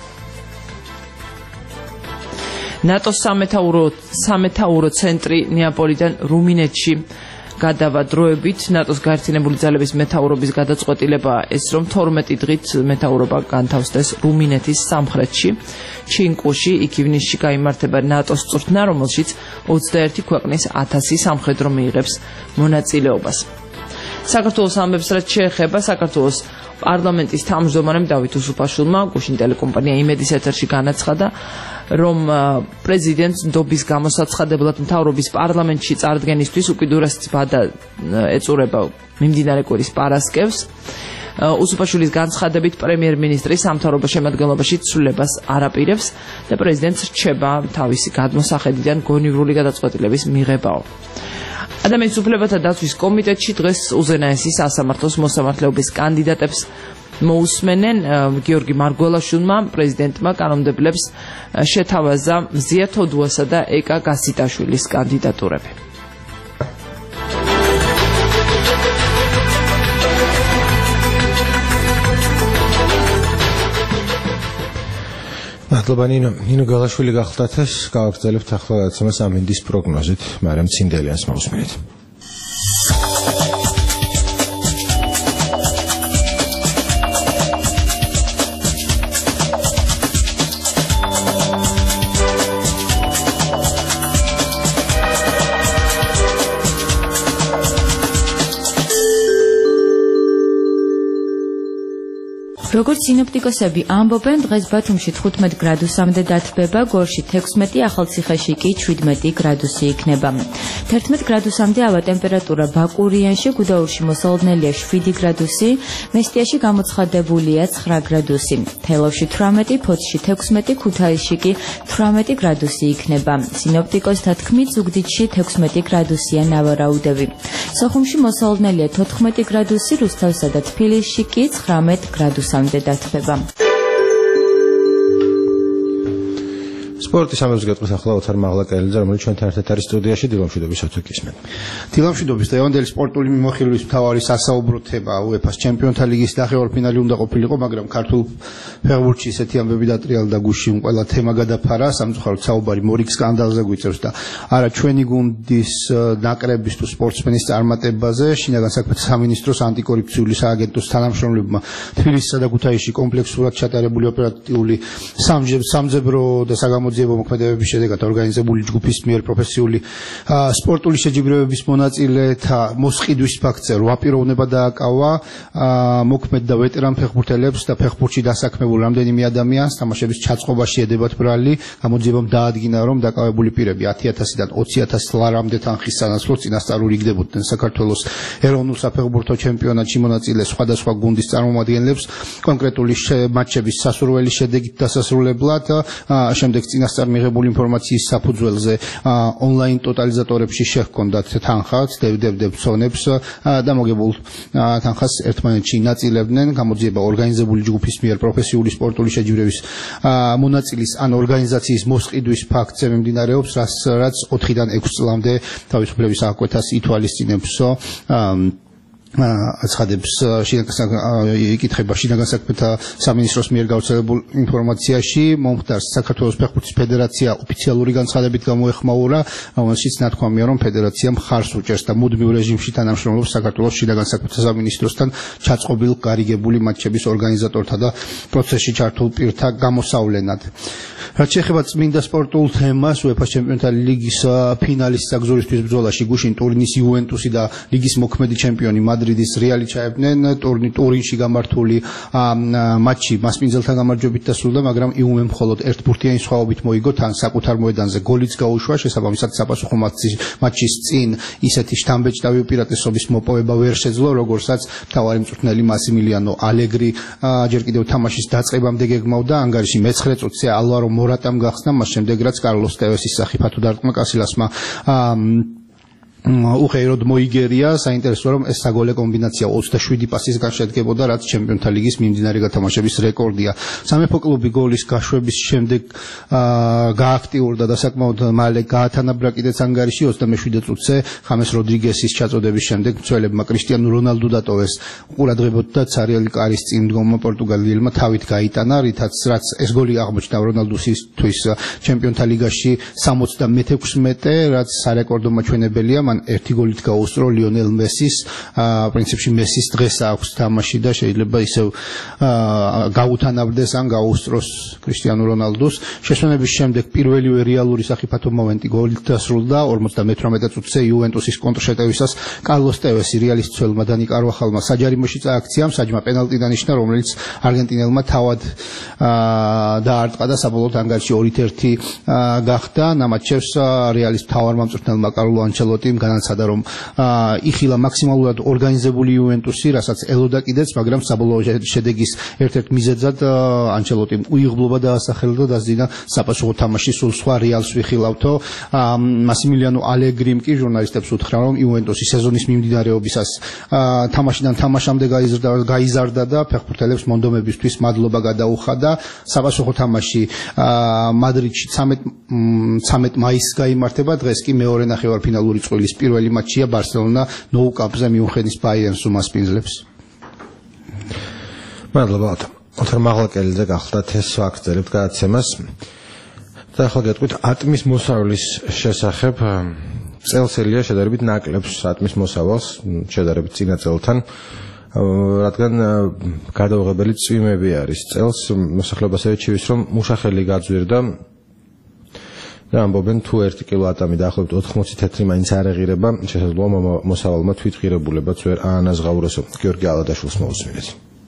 ნატოს სამეთაურო ცენტრი ნეაპოლიდან რუმინეთში გადავა დროებით. ნატოს გაერთიანებული ძალების მეთაურობის გადაწყვეტილებაა ეს, რომ 12 დღით მეთაურობა განთავსდეს რუმინეთის სამხრეთში. ჩინკუში იქ ივნისში გაიმართება ნატოს წვრთნა, რომელშიც 21 ქვეყნის 1000 სამხედრო მიიღებს მონაწილეობას. საქართველოს ამბებს რაც შეეხება საქართველოს პარლამენტის თავმჯდომარემ დავით უსუფაშვილმა გუშინ ტელეკომპანია იმედის ეთერში განაცხადა, რომ პრეზიდენტს ნდობის გამოსაცხადებლად მთავრობის პარლამენტში წარდგენისთვის უკიდურეს ვადა ეწურება მიმდინარე კვირის პარასკევს. უსუფაშვილის განცხადებით პრემიერ-მინისტრი სამთავრობო შემადგენლობაში ცვლილებას არ აპირებს და პრეზიდენტს რჩება თავისი გადმოსახედიდან გონივრული გადაწყვეტილების მიღებაო. ადამიანის უფლებათა დაცვის კომიტეტში დღეს უზენაესი სასამართლოს მოსამართლეობის კანდიდატებს მოусმენენ. გიორგი მარგველაშვილმა პრეზიდენტმა კანონმდებლებს შეთავაზა მზია თოდუასა და ეკა გასიტაშვილის კანდიდატურები. მადლობა ნინო გელაშვილი გახლდათ ეს გავაგრძელებთ ახლა გადაცემას ამინდის პროგნოზით, მაგრამ ცინდელიანს მოусმენთ. როგორც სინოპტიკოსები ამბობენ, დღეს ბათუმში 15 გრადუსამდე დათბება, გორში 16, ახალციხეში კი 17 გრადუსი იქნება. 11 გრადუსამდე ავა ტემპერატურა ბაკურიანში, გუდაურში მოსალოდნელია 7 გრადუსი, მესტიაში გამოცხადებულია 9 გრადუსი. თელავში 18, ფოთში 16, ქუთაისში კი 18 გრადუსი იქნება. სინოპტიკოსთა თქმით, ზუგდიდში 16 გრადუსია ნავარაუდები. სოხუმში მოსალოდნელია 14 გრადუსი, რუსთავსა და თბილისში კი 19 გრადუსამდე დათბება. სპორტის ამბებს გეტყვით ახლა ოთარ მაღლაკელიძე, რომელიც ჩვენთან ერთად არის სტუდიაში. დილამშვიდობის ოთარ კისმენ. დილამშვიდობის. დღევანდელი სპორტული მიმოხილვის მთავარი სასაუბრო თემა UEFA-ს ჩემპიონთა ლიგის ნახევარფინალი უნდა ყოფილიყო, მაგრამ ქართულ ფეხბურთში ისეთი ამბები დატრიალდა გუშინ, ყველა თემა გადაფარა, სამწუხაროდ საუბარი მორიგ სკანდალზე გვიწევს და არა ჩვენი გუნდის ნაკრების თუ სპორტსმენის წარმატებაზე. შინაგან საქმეთა სამინისტროს ანტიკორუფციული სააგენტოს თანამშრომლებმა თბილისსა და ქუთაისში კომპლექსურად ჩატარებული ოპერატიული სამძებრო და გამოძიებო მოქმედებების შედეგად ორგანიზებული ჯგუფის მიერ პროფესიული სპორტული შეჯიბრებების მონაწილეთა მოსყიდვის ფაქტზე 8 პიროვნება დააკავა მოქმედ და ვეტერან ფეხბურთელებს და ფეხბურთში დასაქმებულ რამდენიმე ადამიანს თამაშების ჩაწყობაში ედებათ ბრალი. გამოძიებამ დაადგინა, რომ დაკავებული პირები 10,000-დან 20,000 ლარამდე თანხის სანაცვლოდ წინასწარული იგდებოდნენ საქართველოს ეროვნულ საფეხბურთო ჩემპიონატში მონაწილე სხვადასხვა გუნდის წარმომადგენლებს კონკრეტული მატჩების სასურველი შედეგით დასასრულებლად. შემდეგ წინასწარ მიღებული ინფორმაციის საფუძველზე ონლაინ ტოტალიზატორებში შეჰქონდათ თანხა, ცდებდებს და მოგებულ თანხას ერთმანეთში ინაწილებდნენ. გამოძიება ორგანიზებული ჯგუფის მიერ პროფესიული სპორტული შეჯიბრების მონაწილის ან ორგანიზაციის მოსყიდვის ფაქტზე მიმდინარეობს, რაც 4-დან 6 წლამდე თავისუფლების აღკვეთას ითვალისწინებს. აცხადებს იკითხება შინაგან საქმეთა სამინისტროს მიერ გავრცელებულ ინფორმაციაში. მომხდარს საქართველოს ფეხბურთის ფედერაცია ოფიციალური განცხადებით გამოეხმაურა, რომელშიც ნათქვამია, რომ ფედერაცია მხარს უჭერს და მუდმივ რეჟიმში თანამშრომლობს საქართველოს შინაგან საქმეთა სამინისტროსთან ჩაწყობილ გარიგებული მატჩების ორგანიზატორთა და პროცესში ჩართულ პირთა გამოსავლენად. რაც შეეხება წმინდა სპორტულ თემას, UEFA-ს ჩემპიონთა ლიგის ფინალის საგზურისთვის ბრძოლაში გუშინ ტურინის იუვენტუსი და ლიგის მოქმედი ჩემპიონი მადრიდის რეალი ჩაებდნენ. ტურინში გამართული მატჩი მასპინძელთა გამარჯვებით დასრულდა, მაგრამ იუვემ მხოლოდ ერთბურთიანი სხვაობით მოიგო, თან საკუთარ მოედანზე გოლიც გაუშვა. შესაბამისად საპასუხო მატჩის წინ ისეთი შთამბეჭდავი უპირატესობის მოპოვება ვერ შეძლო, როგორცაც მთავარი მწვრთნელი მასიმილიანო ალეგრი ჯერ კიდევ თამაშის დაწყებამდე გეგმავდა. ანგარიში მე-9 წუთზე ალვარო მორატამ გახსნა, მას შემდეგ რაც კარლოს ტევესის სახიფათო დარტყმა კასილასმა უხეიროდ მოიგერია. საინტერესოა, რომ ეს საგოლე კომბინაცია 27 პასისგან შედგებოდა, რაც ჩემპიონთა ლიგის მიმდინარე გათამაშების რეკორდია. სამეფო კლუბი გოლის გაშვების შემდეგ გააქტიურდა და საკმაოდ მალე გაათანაბრა კიდეც ანგარიში 27 წუთზე ხამეს როდრიგესის ჩაწოდების შემდეგ მცველებმა კრისტიანო რონალდუ დატოვეს ყურადღებოთ და ცარიელი კარის წინ მდგომმა პორტუგალიელმა თავით გაიტანა, რაც ეს გოლი აღმოჩნდა რონალდუსისთვის ჩემპიონთა ლიგაში 76-ე, რაც სარეკორდო მაჩვენებელია. მან ერთი გოლით გაუსწრო ლიონელ მესის, პრინციპში მესის დღეს აქვს თამაში და შეიძლება ისევ გაუთანაბრდეს ან გაუსწროს კრისტიანო რონალდუს. შესვენების შემდეგ პირველივე რეალური სახიფათო მომენტი გოლით დასრულდა 58 წუთზე იუვენტუსის კონტრშეტევისას კარლოს ტევესი რეალის მცველმა დანი კარვახალმა საჯარიმოში წააქცია, საჯმა პენალტი დანიშნა, რომელიც არგენტინელმა თავად დაარტყა და საბოლოოდ ანგარიში 2-1 გახდა. ნამატჩევს რეალის მთავარმა მწვრთნელმა კარლო ანჩელოტიმ განაცხადა, რომ იხილა მაქსიმალურად ორგანიზებული იუვენტუსი, რასაც ელოდა კიდეც, მაგრამ საბოლოო შედეგის ერთ-ერთ მიზეზად ანჩელოტიმ უიღბლობა დაასახელა და დასძინა საპასუხო თამაში სულ სხვა რეალს ვიხილავთო. მასიმილიანო ალეგრიმ კი ჟურნალისტებს უთხრა, რომ იუვენტუსი სეზონის მიმდინარეობისას თამაშიდან თამაშამდე გაიზარდა და ფეხბურთელებს მონდომებისთვის მადლობა გადაუხადა. საპასუხო თამაში მადრიდში 13 მაისს გაიმართება, დღეს კი მეორე ნახევარფინალური წველის პირველი მატჩია ბარსელონა ნოუ კამპზე მიუნხენის ბაიერნს უმასპინძლებს. მადლობა. ოთარ მაღლაკელიძე გახლდათ ეს ვაგრძელებთ გადაცემას. და ახლა გეტყვით ატმის მოსავლის შესახებ. წელს ელია შედარებით ნაკლებს ატმის მოსავალს შედარებით წინა წელთან, რადგან გადაუღებელი წვიმები არის წელს. მოსახლეობას ეჩივის, რომ მუშახელი გაძვირდა და ამბობენ, თუ 1 კილო ატამი დაახლოებით 80 თეთრი მაინც არ ეღირება, შესაძლოა მოსავალმა თვითღირებულებაც ვერ აანაზღაუროსო. გიორგი ალადაშვილს მოусმინეთ.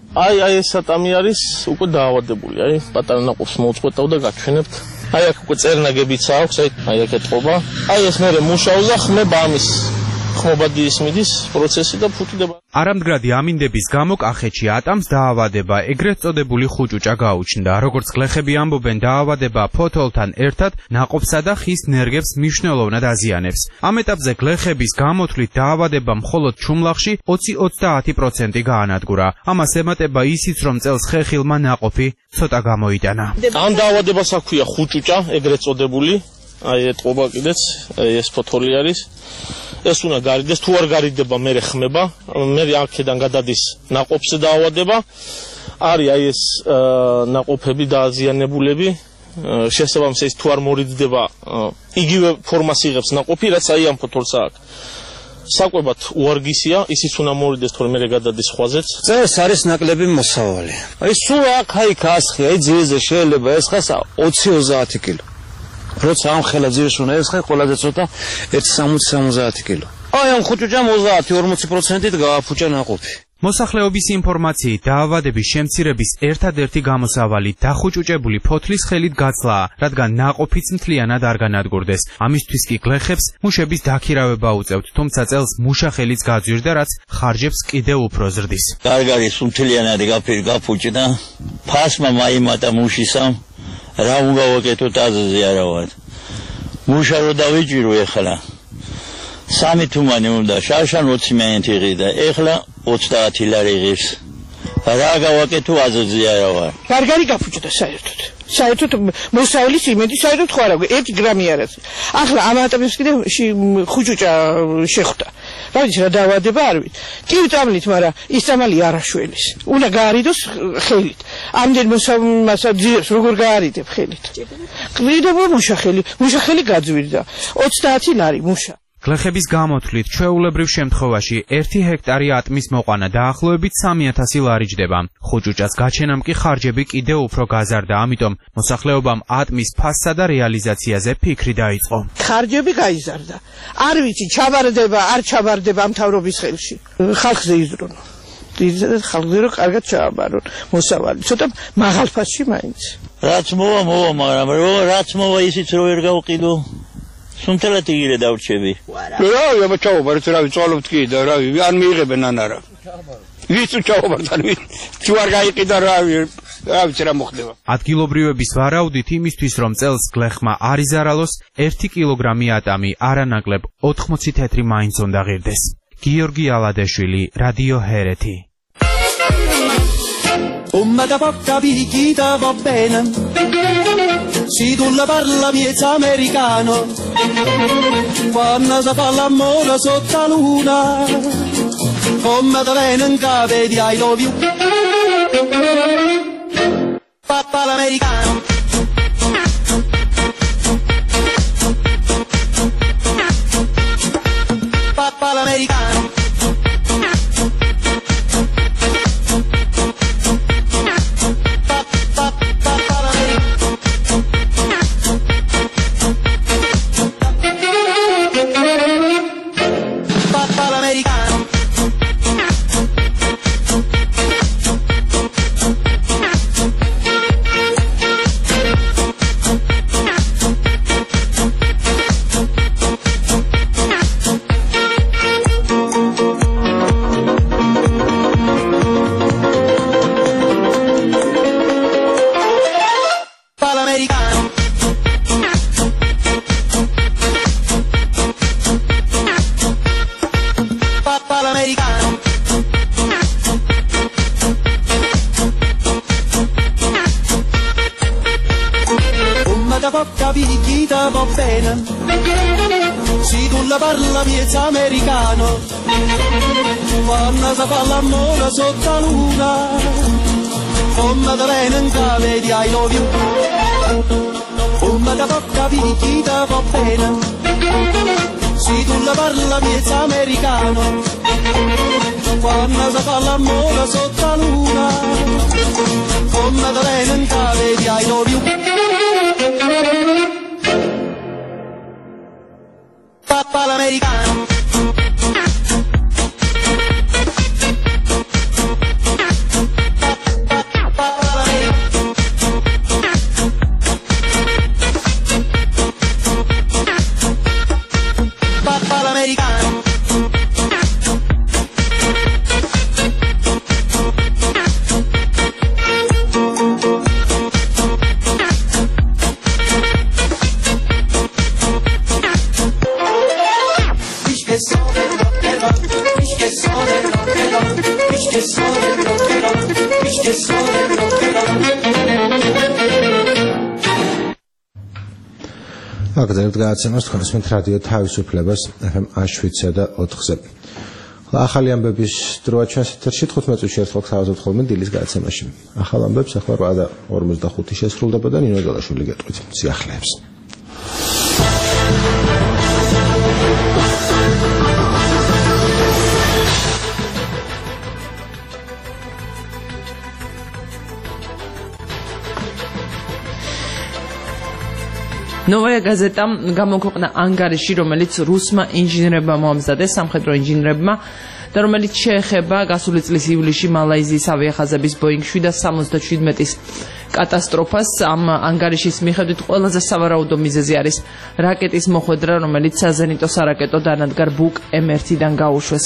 აი ეს ატამი არის უკვე დაავადებული, აი პატარა ნაყოფს მოუწყვეტავ და გაჩვენებთ. აი აქ უკვე წერნაგებიც აქვს, აი აქ ეთყობა. აი ეს მე მუშაობს და ხმება ამის ხმობადის მიდის პროცესი და ფუთდება. არამდგრადი ამინდების გამო კახეთში ატამს დაავადება, ეგრეთ წოდებული ხუჭუჭა გაუჩნდა. როგორც გლეხები ამბობენ, დაავადება ფოთოლთან ერთად ნაყოფსა და ხის ნერგებს მნიშვნელოვნად აზიანებს. ამ ეტაპზე გლეხების გამოთვლით დაავადება მხოლოდ ჩუმლახში 20-30% გაანადგურა. ამას ემატება ისიც, რომ წელს ხეხილმა ნაყოფი ცოტა გამოიტანა. ამ დაავადებას აქვია ხუჭუჭა, ეგრეთ წოდებული. აი ეთყობა კიდეც, ეს ფოთოლი არის. ეს უნდა გარიდეს, თუ არ გარიდება, მერე ხმება, მერე აქედან გადადის ნაყოფზე დაავადება. არის აი ეს ნაყოფები დააზიანებულები, შესაბამისად თუ არ მორიდდება, იგივე ფორმას იღებს ნაყოფი, რაც აი ამ ფოთოლს აქვს. საკვებად უარგისია, ისიც უნდა მორიდეს, თორემ მერე გადადის ხვაზეც. წეს არის ნაკლები მოსავალი. აი სულ აქ ასხი, აი ძიეზე შეიძლება ესხას 20-30 კილო. როცა ამ ხელა ძირს უნდა ესხე, ყველაზე ცოტა 160-70 კილო. აი ამ ხუჭუჭამ 30-40%-ით გააფუჭა ნაყოფი. მოსახლეობის ინფორმაციით დაავადების შემცირების ერთადერთი გამოსავალი დახუჭუჭებული ფოთლის ხელით გაცლაა, რადგან ნაყოფიც მთლიანად არ განადგურდეს. ამისთვის კი გლეხებს მუშების დაქირავება უწევთ, თუმცა წელს მუშა ხელიც გაძვირდა, რაც ხარჯებს კიდევ უფრო ზრდის. კარგარის მთლიანად გაფუჭდა, ფასმა მაიმატა მუშისამ, რა უნდა ვაკეთოთ აზზე არა ვარ. მუშა რო დავიჭირო ეხლა. 3 თუმანი უნდა შარშან 20 მეინტი ღირდა, ეხლა 30 ლარი ღირს. რა გავაკეთო აზზე არა ვარ. გარგარი გაფუჭდა საერთოდ. საერთოდ მოსავლის იმედი საერთოდ ხო არა, 1 გრამი არის. ახლა ამ ატამებს კიდე ხუჭუჭა შეხვდა. რა ვიცი რა დაავადება არ ვიცი. კი ვწამლით, მაგრამ ის წამალი არაშველის. უნდა გაარიდოს ხელით. ამდენ მოსავლის ძირს როგორ გაარიდებ ხელით? ყვირდება მუშახელი გაძვირდა. 30 ლარი მუშა. გლეხების გამოთვლით ჩვეულებრივ შემთხვევაში 1 ჰექტარი ატმის მოყვანა დაახლოებით 3000 ლარი ჯდება. ხუჭუჭას გაჩენამ კი ხარჯები კიდევ უფრო გაზარდა, ამიტომ მოსახლეობამ ატმის ფასსა და რეალიზაციაზე ფიქრი დაიწყო. ხარჯები გაიზარდა. არ ვიცი, ჩაბარდება, არ ჩაბარდება მთავრობის ხელში. ხალხზე იზრუნო. ძირითადად ხალხზე რო კარგად ჩააბარონ მოსავალი. ცოტა მაღალ ფასში მაინც. რაც მოვა, მაგრამ რაც მოვა ისიც რო ვერ გავყიდო. სუნთელად იგირე დავრჩები. რა, აბა ჩაუბარეთ, რა ვიცვალობთ კი და რა, არ მიიღებენ ან არა. ვის ჩაუბართ, თუ არ გაიყიდა რა ვიცი რა მოხდება. ადგილობრივების ვარაუდით იმისთვის, რომ წელს გლეხმა არ იზარალოს, 1 კილოგრამი ატამი არანაკლებ 80 თეთრი მაინც უნდა ღირდეს. გიორგი ალადეშვილი, რადიო ჰერეთი. Umma da porta picchita va bene, si tu la parla miezza americano, quando si fa l'amore sotto la luna, come da venen cave di I love you, papà l'americano. Papà l'americano. Va bene, si tu la parla miezza americano, quando si fa l'amore sotto la luna, come da venen cave di I love you, come da bocca picchita va bene, si tu la parla miezza americano, quando si fa l'amore sotto la luna, come da venen cave di I love you. Papà l'americano. აგრძელებთ გადაცემას თქვენს მეთ რადიო თავისუფლებას FM 7 და 4-ზე. ახალი ამბების დროა ჩვენს ეთერში 15 წუთში ერთხელ გთავაზობთ ხოლმე დილის გადაცემაში. ახალ ამბებს ახლა 8:45 შესრულდება და ნინო გელაშვილი გეტყვით სიახლეებს. Novaya gazeta გამოქვეყნა ანგარიში, რომელიც რუსმა ინჟინერებმა მოამზადეს, სამხედრო ინჟინერებმა და რომელიც შეეხება გასული წლის ივლისში მალაიზიის ავიახაზების Boeing 777-ის კატასტროფას. ამ ანგარიშის მიხედვით ყველაზე სავარაუდო მიზეზი არის რაკეტის მოხვედრა, რომელიც საზენიტო სარაკეტო დანადგარ Buk M1-დან გაუშვეს.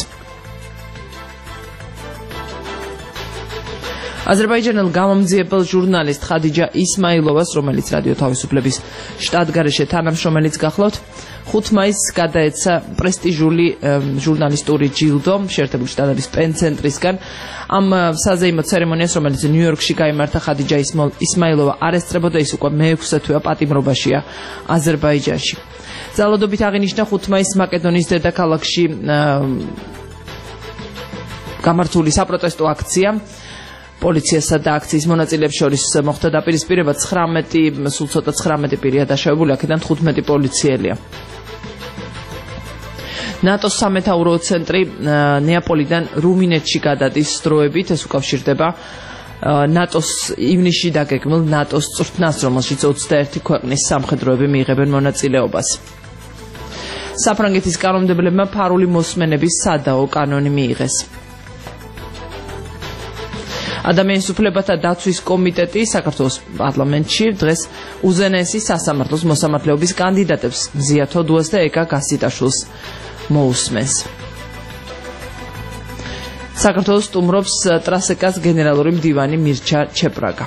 აზერბაიჯანელ გამომძიებელ ჟურნალისტ ხადიჯა ისმაილოვას, რომელიც რადიო თავისუფლების შტატგარეშე თანამშრომელიც გახლავთ, 5 მაისს გადაეცა პრესტიჟული ჟურნალისტური ჯილდო შეერთებული შტატების პენ-ცენტრისგან. ამ საზეიმო ცერემონიას, რომელიც ნიუ-იორკში გაიმართა, ხადიჯა ისმაილოვა არ ესწრებოდა, ის უკვე მე-6 თვეა პატიმრობაშია აზერბაიჯანში. ძალადობით აღინიშნა 5 მაისს მაკედონიის დედაქალაქში გამართული საპროტესტო აქცია. პოლიციასა და აქციის მონაწილეებს შორის მოხდა დაპირისპირება 19 პირია დაშავებული, აქედან 15 პოლიციელია. ნატოს სამეთაურო ცენტრი ნეაპოლიდან რუმინეთში გადადის დროებით, ეს უკავშირდება ნატოს ივნისში დაგეგმილ ნატოს წვრთნას, რომელშიც 21 ქვეყნის სამხედროები მიიღებენ მონაწილეობას. საფრანგეთის კანონმდებლებმა ფარული მოსმენების სადაო კანონი მიიღეს. ადამიანის უფლებათა დაცვის კომიტეტი საქართველოს პარლამენტში დღეს უზენაესი სასამართლოს მოსამართლეობის კანდიდატებს მზია თოდუას და ეკა გასიტაშვილს მოусმენს. საქართველოს სტუმრობს ტრასეკას გენერალური მდივანი მირჩა ჩეპრაგა.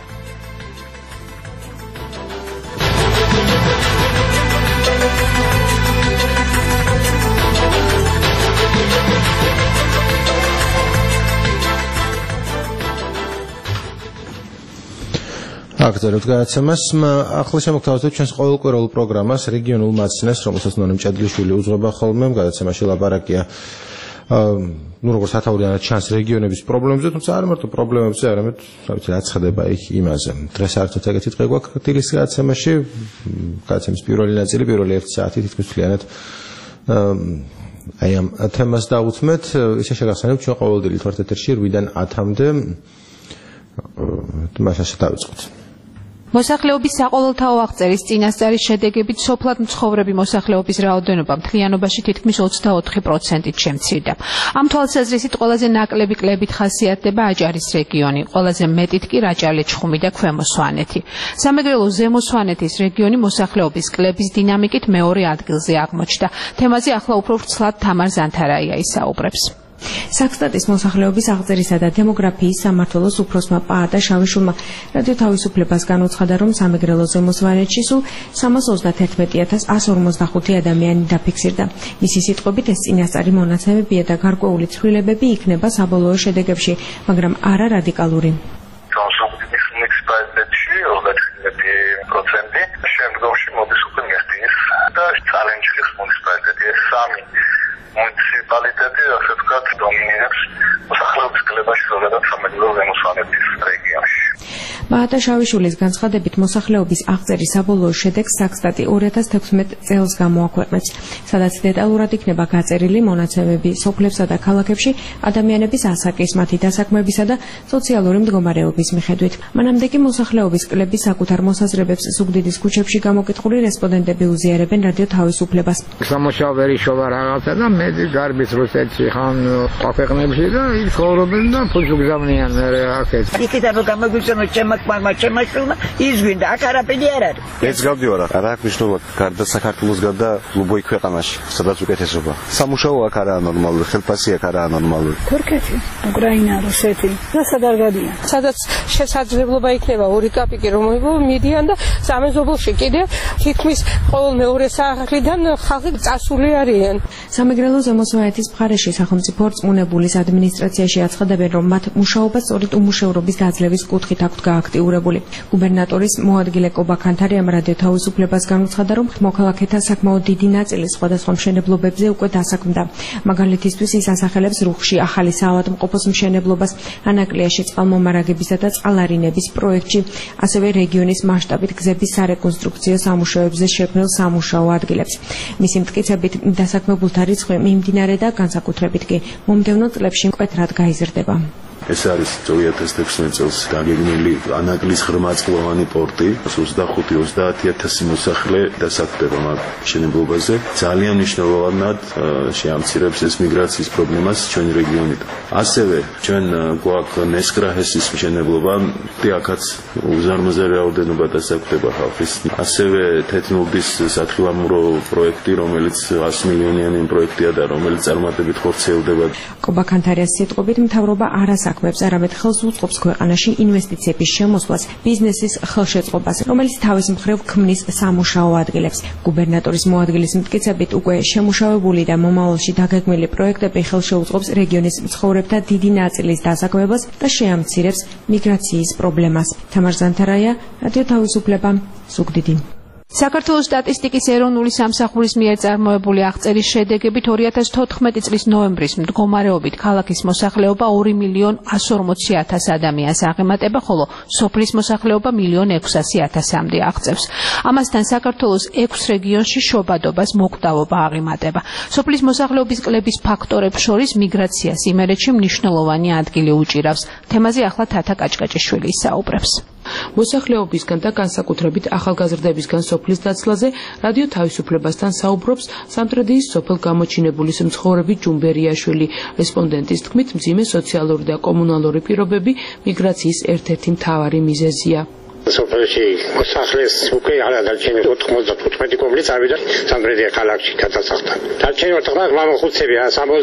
აგრძელებთ გადაცემას. ახლა შემოგთავაზებთ ჩვენს ყოველკვირეულ პროგრამას რეგიონულ მაცნეს, რომელსაც ნონიმ ჭადლიშვილი უძღვება ხოლმე. გადაცემაში ლაპარაკია როგორც ათაურიანად ჩანს რეგიონების პრობლემებზე, თუმცა არ მარტო პრობლემებზე, არამედ რაც ხდება იქ იმაზე. დღეს საერთოდ ეგეთი დღე გვაქვს დილის გადაცემაში. გადაცემის პირველი ნაწილი, პირველი 1 საათი თითქმის მთლიანად აი ამ თემას დავუთმეთ. ისე შეგახსენებთ, ჩვენ ყოველდღიურად ვართ ეთერში 8-დან 10-მდე. თამაშაში დავიწყოთ. მოსახლეობის საყოველთაო აღწერის წინასწარის შედეგებით სოფლად მცხოვრები მოსახლეობის რაოდენობა მთლიანობაში თითქმის 24%-ით შემცირდა. ამ თვალსაზრისით ყველაზე ნაკლები კლებით ხასიათდება აჭარის რეგიონი, ყველაზე მეტით კი რაჭა-ლეჩხუმი და ქვემო სვანეთი. სამეგრელო ზემო სვანეთის რეგიონი მოსახლეობის კლების დინამიკით მეორე ადგილზე აღმოჩნდა. თემაზე ახლა უფრო ვრცლად თამარ ზანთარაია ისაუბრებს. საქსტატის მოსახლეობის აღწერისა და დემოგრაფიის სამმართველოს უფროსმა პაატა შავიშვილმა რადიო თავისუფლებას განუცხადა, რომ სამეგრელო ზემო სვანეთში სულ 331.145 ადამიანი დაფიქსირდა. მისი სიტყვებით, ეს წინასწარი მონაცემებია და გარკვეული ცვლილებები იქნება საბოლოო შედეგებში, მაგრამ არა რადიკალური. შემდგომში მოდის უკვე მესტიის და ჩალენჯის მუნიციპალიტეტი, ეს სამი მუნიციპალიტეტი, ასე ვთქვათ, დომინირებს მოსახლეობის კლებაში, ზოგადად სამეგრელო ზემო სვანეთის რეგიონში. პაატა შავიშვილის განცხადებით, მოსახლეობის აღწერის საბოლოო შედეგს საქსტატი 2016 წელს გამოაქვეყნებს, სადაც დეტალურად იქნება გაწერილი მონაცემები სოფლებსა და ქალაქებში ადამიანების ასაკის, მათი დასაქმებისა და სოციალური მდგომარეობის მიხედვით. მანამდე კი მოსახლეობის კლების საკუთარ მოსაზრებებს ზუგდიდის ქუჩებში გამოკითხული რესპონდენტები უზიარებენ რადიო თავისუფლებას. სამუშაო შოვა რაღაცა და მე გარბის რუსეთში ხან ქვეყნებში და ის ცხოვრობენ და ფულს უგზავნიან მე აქეთ. იქიდან რომ გამოგვიჩვენოთ ჩემაშვილმა ის გვინდა, აქ არაფერი არ არის. მეც გავდივარ, რა აქვს მნიშვნელობა გარდა საქართველოს გარდა ლუბოი ქვეყანაში, სადაც უკეთესობა. სამუშაო აქ არაა ნორმალური, ხელფასი აქ არაა ნორმალური. თურქეთი, უკრაინა, რუსეთი და სადაც გადიან. სადაც შესაძლებლობა იქნება ორი კაპიკი რომ მიდიან და სამეზობლოში კიდე თითქმის ყოველ მეორე სახლიდან ხალხი წასული არიან. სამეგრელო ზემო სვანეთის მხარეში სახელმწიფო რწმუნებულის ადმინისტრაციაში აცხადებენ, რომ მათ მუშაობას სწორედ უმუშევრობის დაძლევის კუთხით აქვთ გააქტიურებული. აქტიურებული. გუბერნატორის მოადგილე კობა ქანთარი ამ რადიო თავისუფლებას განუცხადა, რომ მოქალაქეთა საკმაოდ დიდი ნაწილი სხვადასხვა მშენებლობებზე უკვე დასაქმდა. მაგალითისთვის ის ასახელებს რუხში ახალი საავადმყოფოს მშენებლობას, ანაკლიაში წყალმომარაგებისა და წყალარინების პროექტში, ასევე რეგიონის მასშტაბით გზების სარეკონსტრუქციო სამუშაოებზე შექმნილ სამუშაო ადგილებს. მისი მტკიცებით დასაქმებულთა რიცხვი მიმდინარე და განსაკუთრებით კი მომდევნო წლებში მკვეთრად გაიზრდება. ეს არის 2016 წელს გაგეგმილი ანაკლის ღრმაწყლოვანი პორტი 25-30,000 მოსახლე დასაქმდება მაგ მშენებლობაზე. ძალიან მნიშვნელოვნად შეამცირებს ეს მიგრაციის პრობლემას ჩვენ რეგიონიდან. ასევე ჩვენ გვაქვს ნესკრაჰესის მშენებლობა, აქაც უზარმაზარი რაოდენობა დასაქმდება ხალხის. ასევე თეთნურდის სათხილამურო პროექტი, რომელიც 100 მილიონიანი პროექტია და რომელიც წარმატებით ხორციელდება. კობა ქანთარიას სიტყვებით მთავრობა არასაქმებს, არამედ ხელს უწყობს ქვეყანაში ინვესტიციების შემოსვლას, ბიზნესის ხელშეწყობას, რომელიც თავის მხრივ ქმნის სამუშაო ადგილებს. გუბერნატორის მოადგილის მტკიცებით უკვე შემუშავებული და მომავალში დაგეგმილი პროექტები ხელშეუწყობს რეგიონის მცხოვრებთა დიდი ნაწილის დასაქმებას და შეამცირებს მიგრაციის პრობლემას. თამარ ზანთარაია, რადიო თავისუფლება, ზუგდიდი. საქართველოს სტატისტიკის ეროვნული სამსახურის მიერ წარმოებული აღწერის შედეგებით 2014 წლის ნოემბრის მდგომარეობით ქალაქის მოსახლეობა 2,140,000 ადამიანს აღემატება, ხოლო სოფლის მოსახლეობა 1,600,000-მდე აღწევს. ამასთან საქართველოს 6 რეგიონში შობადობას მოკვდავობა აღემატება. სოფლის მოსახლეობის კლების ფაქტორებს შორის მიგრაციას იმერეთში მნიშვნელოვანი ადგილი უჭირავს. თემაზე ახლა თათა კაჭკაჭიშვილი ისაუბრებს. მოსახლეობისგან და განსაკუთრებით ახალგაზრდებისგან სოფლის დაცლაზე რადიო თავისუფლებასთან საუბრობს სამტრედიის სოფელ გამოჩინებულის მცხოვრები ჯუმბერიაშვილი. რესპონდენტის თქმით, მძიმე სოციალური და კომუნალური პირობები მიგრაციის ერთ-ერთი მთავარი მიზეზია. სოფელში მოსახლეს უკვე არადარჩენი 95 კომპლი წავიდა სამტრედია ქალაქში გადასახდა. დარჩენი 4 მამახუცებია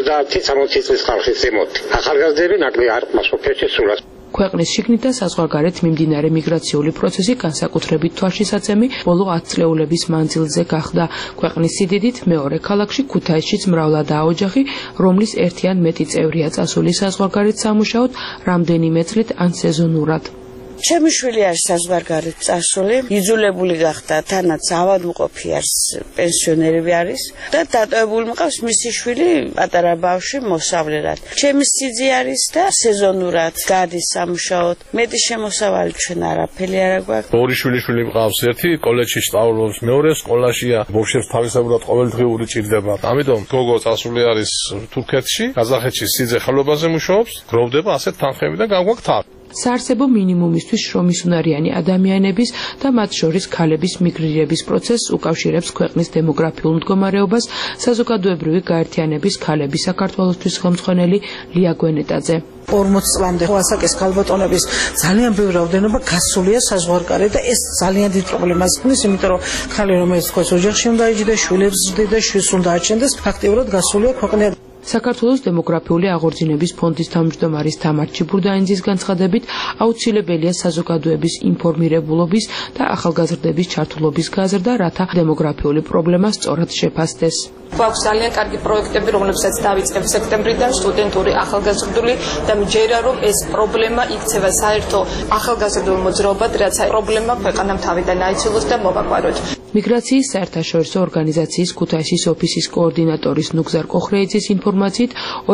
70-60 წლის ხალხის ზემოთ. ახალგაზრდები ნაკლი არ ყავს სოფელში სულას. ქვეყნის შიგნით და საზღვარგარეთ მიმდინარე მიგრაციული პროცესი განსაკუთრებით თვალშისაცემი ბოლო 10 წლეულების მანძილზე გახდა. ქვეყნის სიდიდით მეორე ქალაქში ქუთაისშიც მრავლადაა ოჯახი, რომლის ერთი ან მეტი წევრია წასული საზღვარგარეთ სამუშაოდ რამდენიმე წლით ან სეზონურად. ჩემი შვილი არის საზღვარგარეთ წასული, იძულებული გახდა, თანაც ავადმყოფი არის, პენსიონერები არის და დატოვებული მყავს მისი შვილი პატარა ბავშვი მოსავლელად. ჩემი სიძე არის და სეზონურად გადის სამუშაოდ. მეტი შემოსავალი ჩვენ არაფერი არ გვაქვს. ორი შვილი მყავს, ერთი კოლეჯში სწავლობს, მეორე სკოლაშია. ბავშვებს თავისებურად ყოველდღიური ჭირდება. ამიტომ გოგო წასული არის თურქეთში, ყაზახეთში სიძე ხელობაზე მუშაობს, გროვდება ასეთ თანხები და გაგვაქვს თან. საარსებო მინიმუმისთვის შრომისუნარიანი ადამიანების და მათ შორის ქალების მიგრირების პროცესს უკავშირებს ქვეყნის დემოგრაფიულ მდგომარეობას საზოგადოებრივი გაერთიანების ქალების საქართველოსთვის ხელმძღვანელი ლია გვენეტაძე. 40 წლამდე ასაკის ქალბატონების ძალიან ბევრი რაოდენობა გასულია საზღვარგარეთ და ეს ძალიან დიდ პრობლემას ქმნის, იმიტომ რომ ქალი რომელიც თქვენს ოჯახში უნდა იჯდეს, შვილებს ზრდიდა, შვილს უნდა აჩენდეს, ფაქტიურად გასულია ქვეყნიდან. საქართველოს დემოგრაფიული აღორძინების ფონდის თავმჯდომარის თამარ ჩიბურდაინძის განცხადებით, აუცილებელია საზოგადოების ინფორმირებულობის და ახალგაზრდების ჩართულობის გაზრდა, რათა დემოგრაფიული პრობლემა სწორად შეფასდეს. გვაქვს ძალიან კარგი პროექტები, რომლებსაც დავიწყებ სექტემბრიდან, სტუდენტური, ახალგაზრდული და მჯერა რომ ეს პრობლემა იქცევა საერთო ახალგაზრდულ მოძრაობად, რაც პრობლემა ქვეყანამ თავიდან აიცილოს და მოვაკვაროთ. მიგრაციის საერთაშორისო ორგანიზაციის ქუთაისის ოფისის კოორდინატორის ნუგზარ კოხრეიძის ინფორმაციით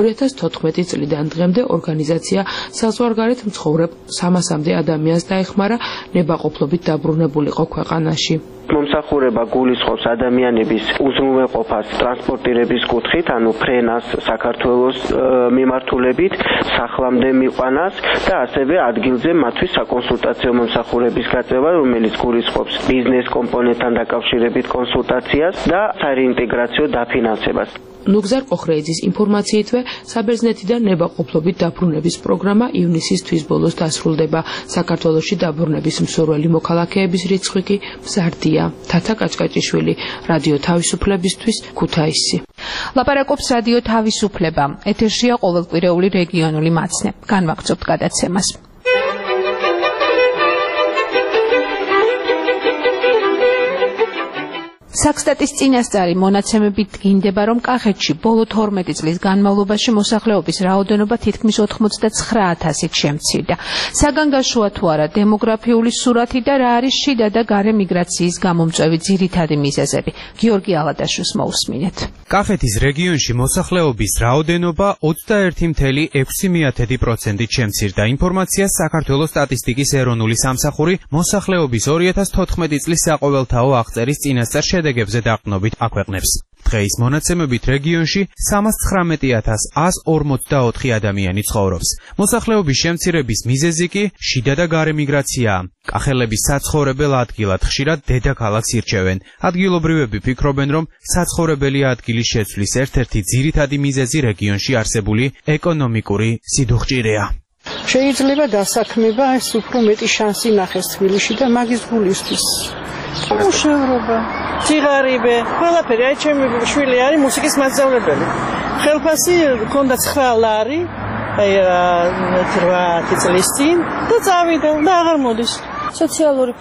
2014 წლიდან დღემდე ორგანიზაცია საზღვარგარეთ მცხოვრებ 300-მდე ადამიანს დაეხმარა, ნებაყოფლობით დაბრუნებულიყო ქვეყანაში. მომსახურება გულისხმობს ადამიანების უზრუნველყოფას ტრანსპორტირების კუთხით, ანუ ფრენას საქართველოს მიმართულებით, სახლამდე მიყვანას და ასევე ადგილზე მათთვის საკონსულტაციო მომსახურების გაწევა, რომელიც გულისხმობს ბიზნეს კომპონენტთან დაკავშირებით კონსულტაციას და საინტეგრაციო დაფინანსებას. ნუგზარ კოხრეიძის ინფორმაციითვე საბერძნეთიდან ნებაყოფლობით დაბრუნების პროგრამა ივნისის თვის ბოლოს დასრულდება. საქართველოში დაბრუნების მსურველი მოქალაქეების რიცხვი კი მზარდია. თათა კაჭკაჭიშვილი, რადიო თავისუფლებისთვის, ქუთაისი. ლაპარაკობს რადიო თავისუფლება. ეთერშია ყოველკვირეული რეგიონული მაცნე. განვაგრძობთ გადაცემას. საქსტატის წინასწარი მონაცემებით დგინდება, რომ კახეთში ბოლო 12 წლის განმავლობაში მოსახლეობის რაოდენობა თითქმის 99000-ით შემცირდა. საგანგაშოა თუ არა დემოგრაფიული სურათი და რა არის შიდა და გარე მიგრაციის გამომწვევი ძირითადი მიზეზები. გიორგი ალადაშვილს მოусმინეთ. კახეთის რეგიონში მოსახლეობის რაოდენობა 21,6%-ით შემცირდა. ინფორმაციას საქართველოს სტატისტიკის ეროვნული სამსახური მოსახლეობის 2014 წლის საყოველთაო აღწერის წინასწარ შედეგებზე დაყრდნობით აქვეყნებს. დღეის მონაცემებით რეგიონში 319,144 ადამიანი ცხოვრობს. მოსახლეობის შემცირების მიზეზი კი შიდა და გარე მიგრაციაა. კახელების საცხოვრებელ ადგილად ხშირად დედაქალაქს ირჩევენ. ადგილობრივები ფიქრობენ, რომ საცხოვრებელი ადგილის შეცვლის ერთ-ერთი ძირითადი მიზეზი რეგიონში არსებული ეკონომიკური სიდუხჭირეა. შეიძლება დასაქმება ეს უფრო მეტი შანსი ნახეს თბილისში და მაგის გულისთვის. მუშაობა, ციგარიბე, ყველაფერი. აი ჩემი შვილი არის მუსიკის მასწავლებელი. ხელფასი ჰქონდა 9 ლარი, აი 8 წლის წინ და წავიდა და აღარ მოდის. სოციალური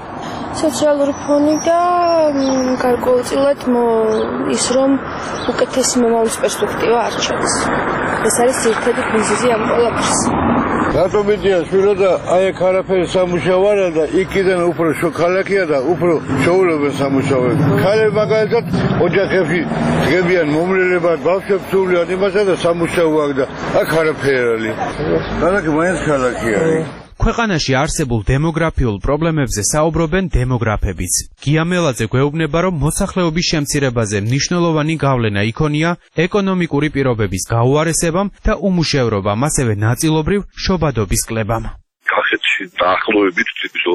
ფონი და გარკვეულწილად ის რომ უკეთესი მომავლის პერსპექტივა არ ჩანს. ეს არის ერთადი მიზეზი ამ ყველაფერს. რატომიდიან შვილო და აი აქ არაფერი სამუშაო არა და იქიდან უფრო ქალაქია და უფრო შეულებენ სამუშაოებს. ქალები მაგალითად ოჯახებში დგებიან მომლელებად, ბავშვებს სულიან იმასა და სამუშაო აქ და აქ არაფერი. ქალაქი მაინც ქალაქია. ქვეყანაში არსებულ დემოგრაფიულ პრობლემებზე საუბრობენ დემოგრაფებიც. გია მელაძე გვეუბნება, რომ მოსახლეობის შემცირებაზე მნიშვნელოვანი გავლენა იქონია ეკონომიკური პირობების გაუარესებამ და უმუშევრობამ, ასევე ნაწილობრივ შობადობის კლებამ. კახეთში დაახლოებით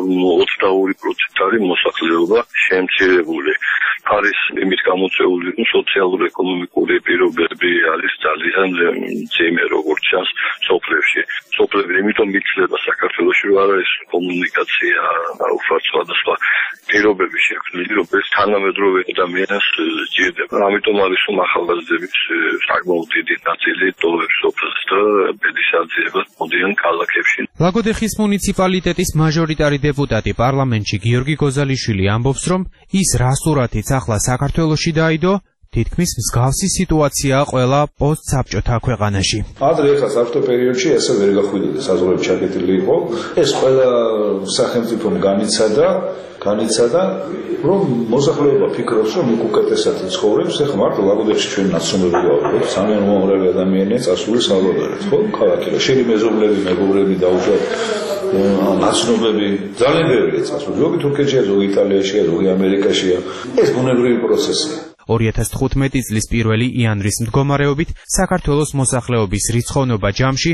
22% არის მოსახლეობა შემცირებული. არის იმით გამოწვეული სოციალურ-ეკონომიკური პირობები არის ძალიან მძიმე, როგორც ჩანს სოფლებში. სოფლები იმიტომ იცლება საქართველოში, რომ არ არის კომუნიკაცია, უფრო სხვადასხვა პირობები შექმნილი, რომ ეს თანამედროვე ადამიანს სჭირდება. ამიტომ არის რომ ახალგაზრდების საკმაოდ დიდი ნაწილი ტოვებს სოფელს და ბედის აძიებას მოდიან ქალაქებში. ლაგოდეხის მუნიციპალიტეტის მაჟორიტარი დეპუტატი პარლამენტში გიორგი გოზალიშვილი ამბობს, რომ ის რა სურათიც ახლა საქართველოში დაიდო, თითქმის მსგავსი სიტუაციაა ყველა პოსტსაბჭოთა ქვეყანაში. ადრე ახლა საბჭოთა პერიოდში ესე ვერ გახვიდოდა, საზღვრები ჩაკეტილი იყო. ეს ყველა სახელმწიფომ განიცადა, რომ მოსახლეობა ფიქრობს, რომ უკეთესად ცხოვრობს. ახლა მარტო ლაგოდეხში ჩვენ ნაცნობები გავხდით, ძალიან უმაღლესი ადამიანია წასული სალვადორეთ, ხო? ქალაქია. შენი მეგობრები დაუშვათ ნაცნობები ძალიან ბევრია წასული. ზოგი თურქეთშია, ზოგი იტალიაშია, ზოგი ამერიკაშია. ეს ბუნებრივი პროცესია. 2015 წლის 1 იანვრის მდგომარეობით საქართველოს მოსახლეობის რიცხოვნობა ჯამში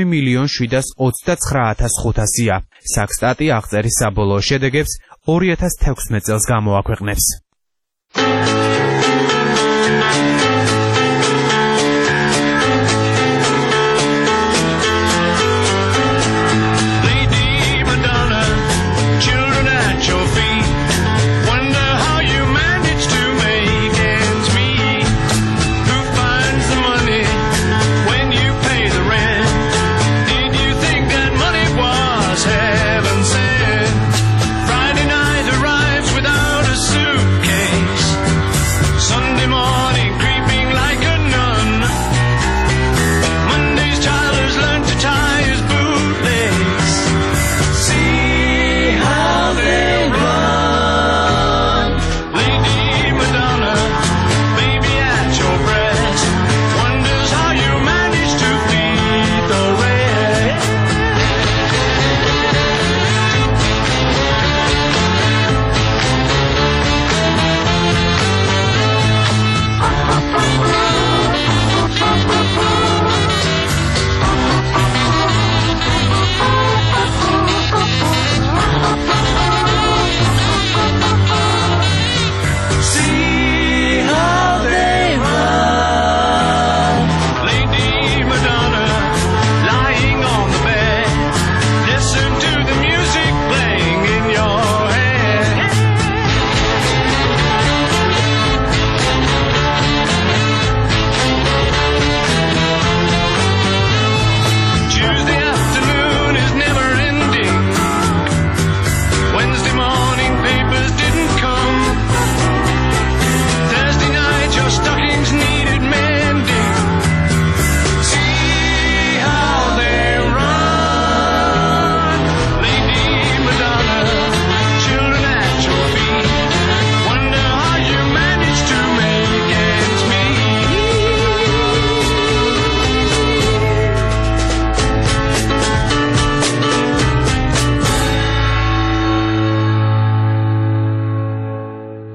3,729,500-ია. საქსტატი აღწერის საბოლოო შედეგებს 2016 წელს გამოაქვეყნებს.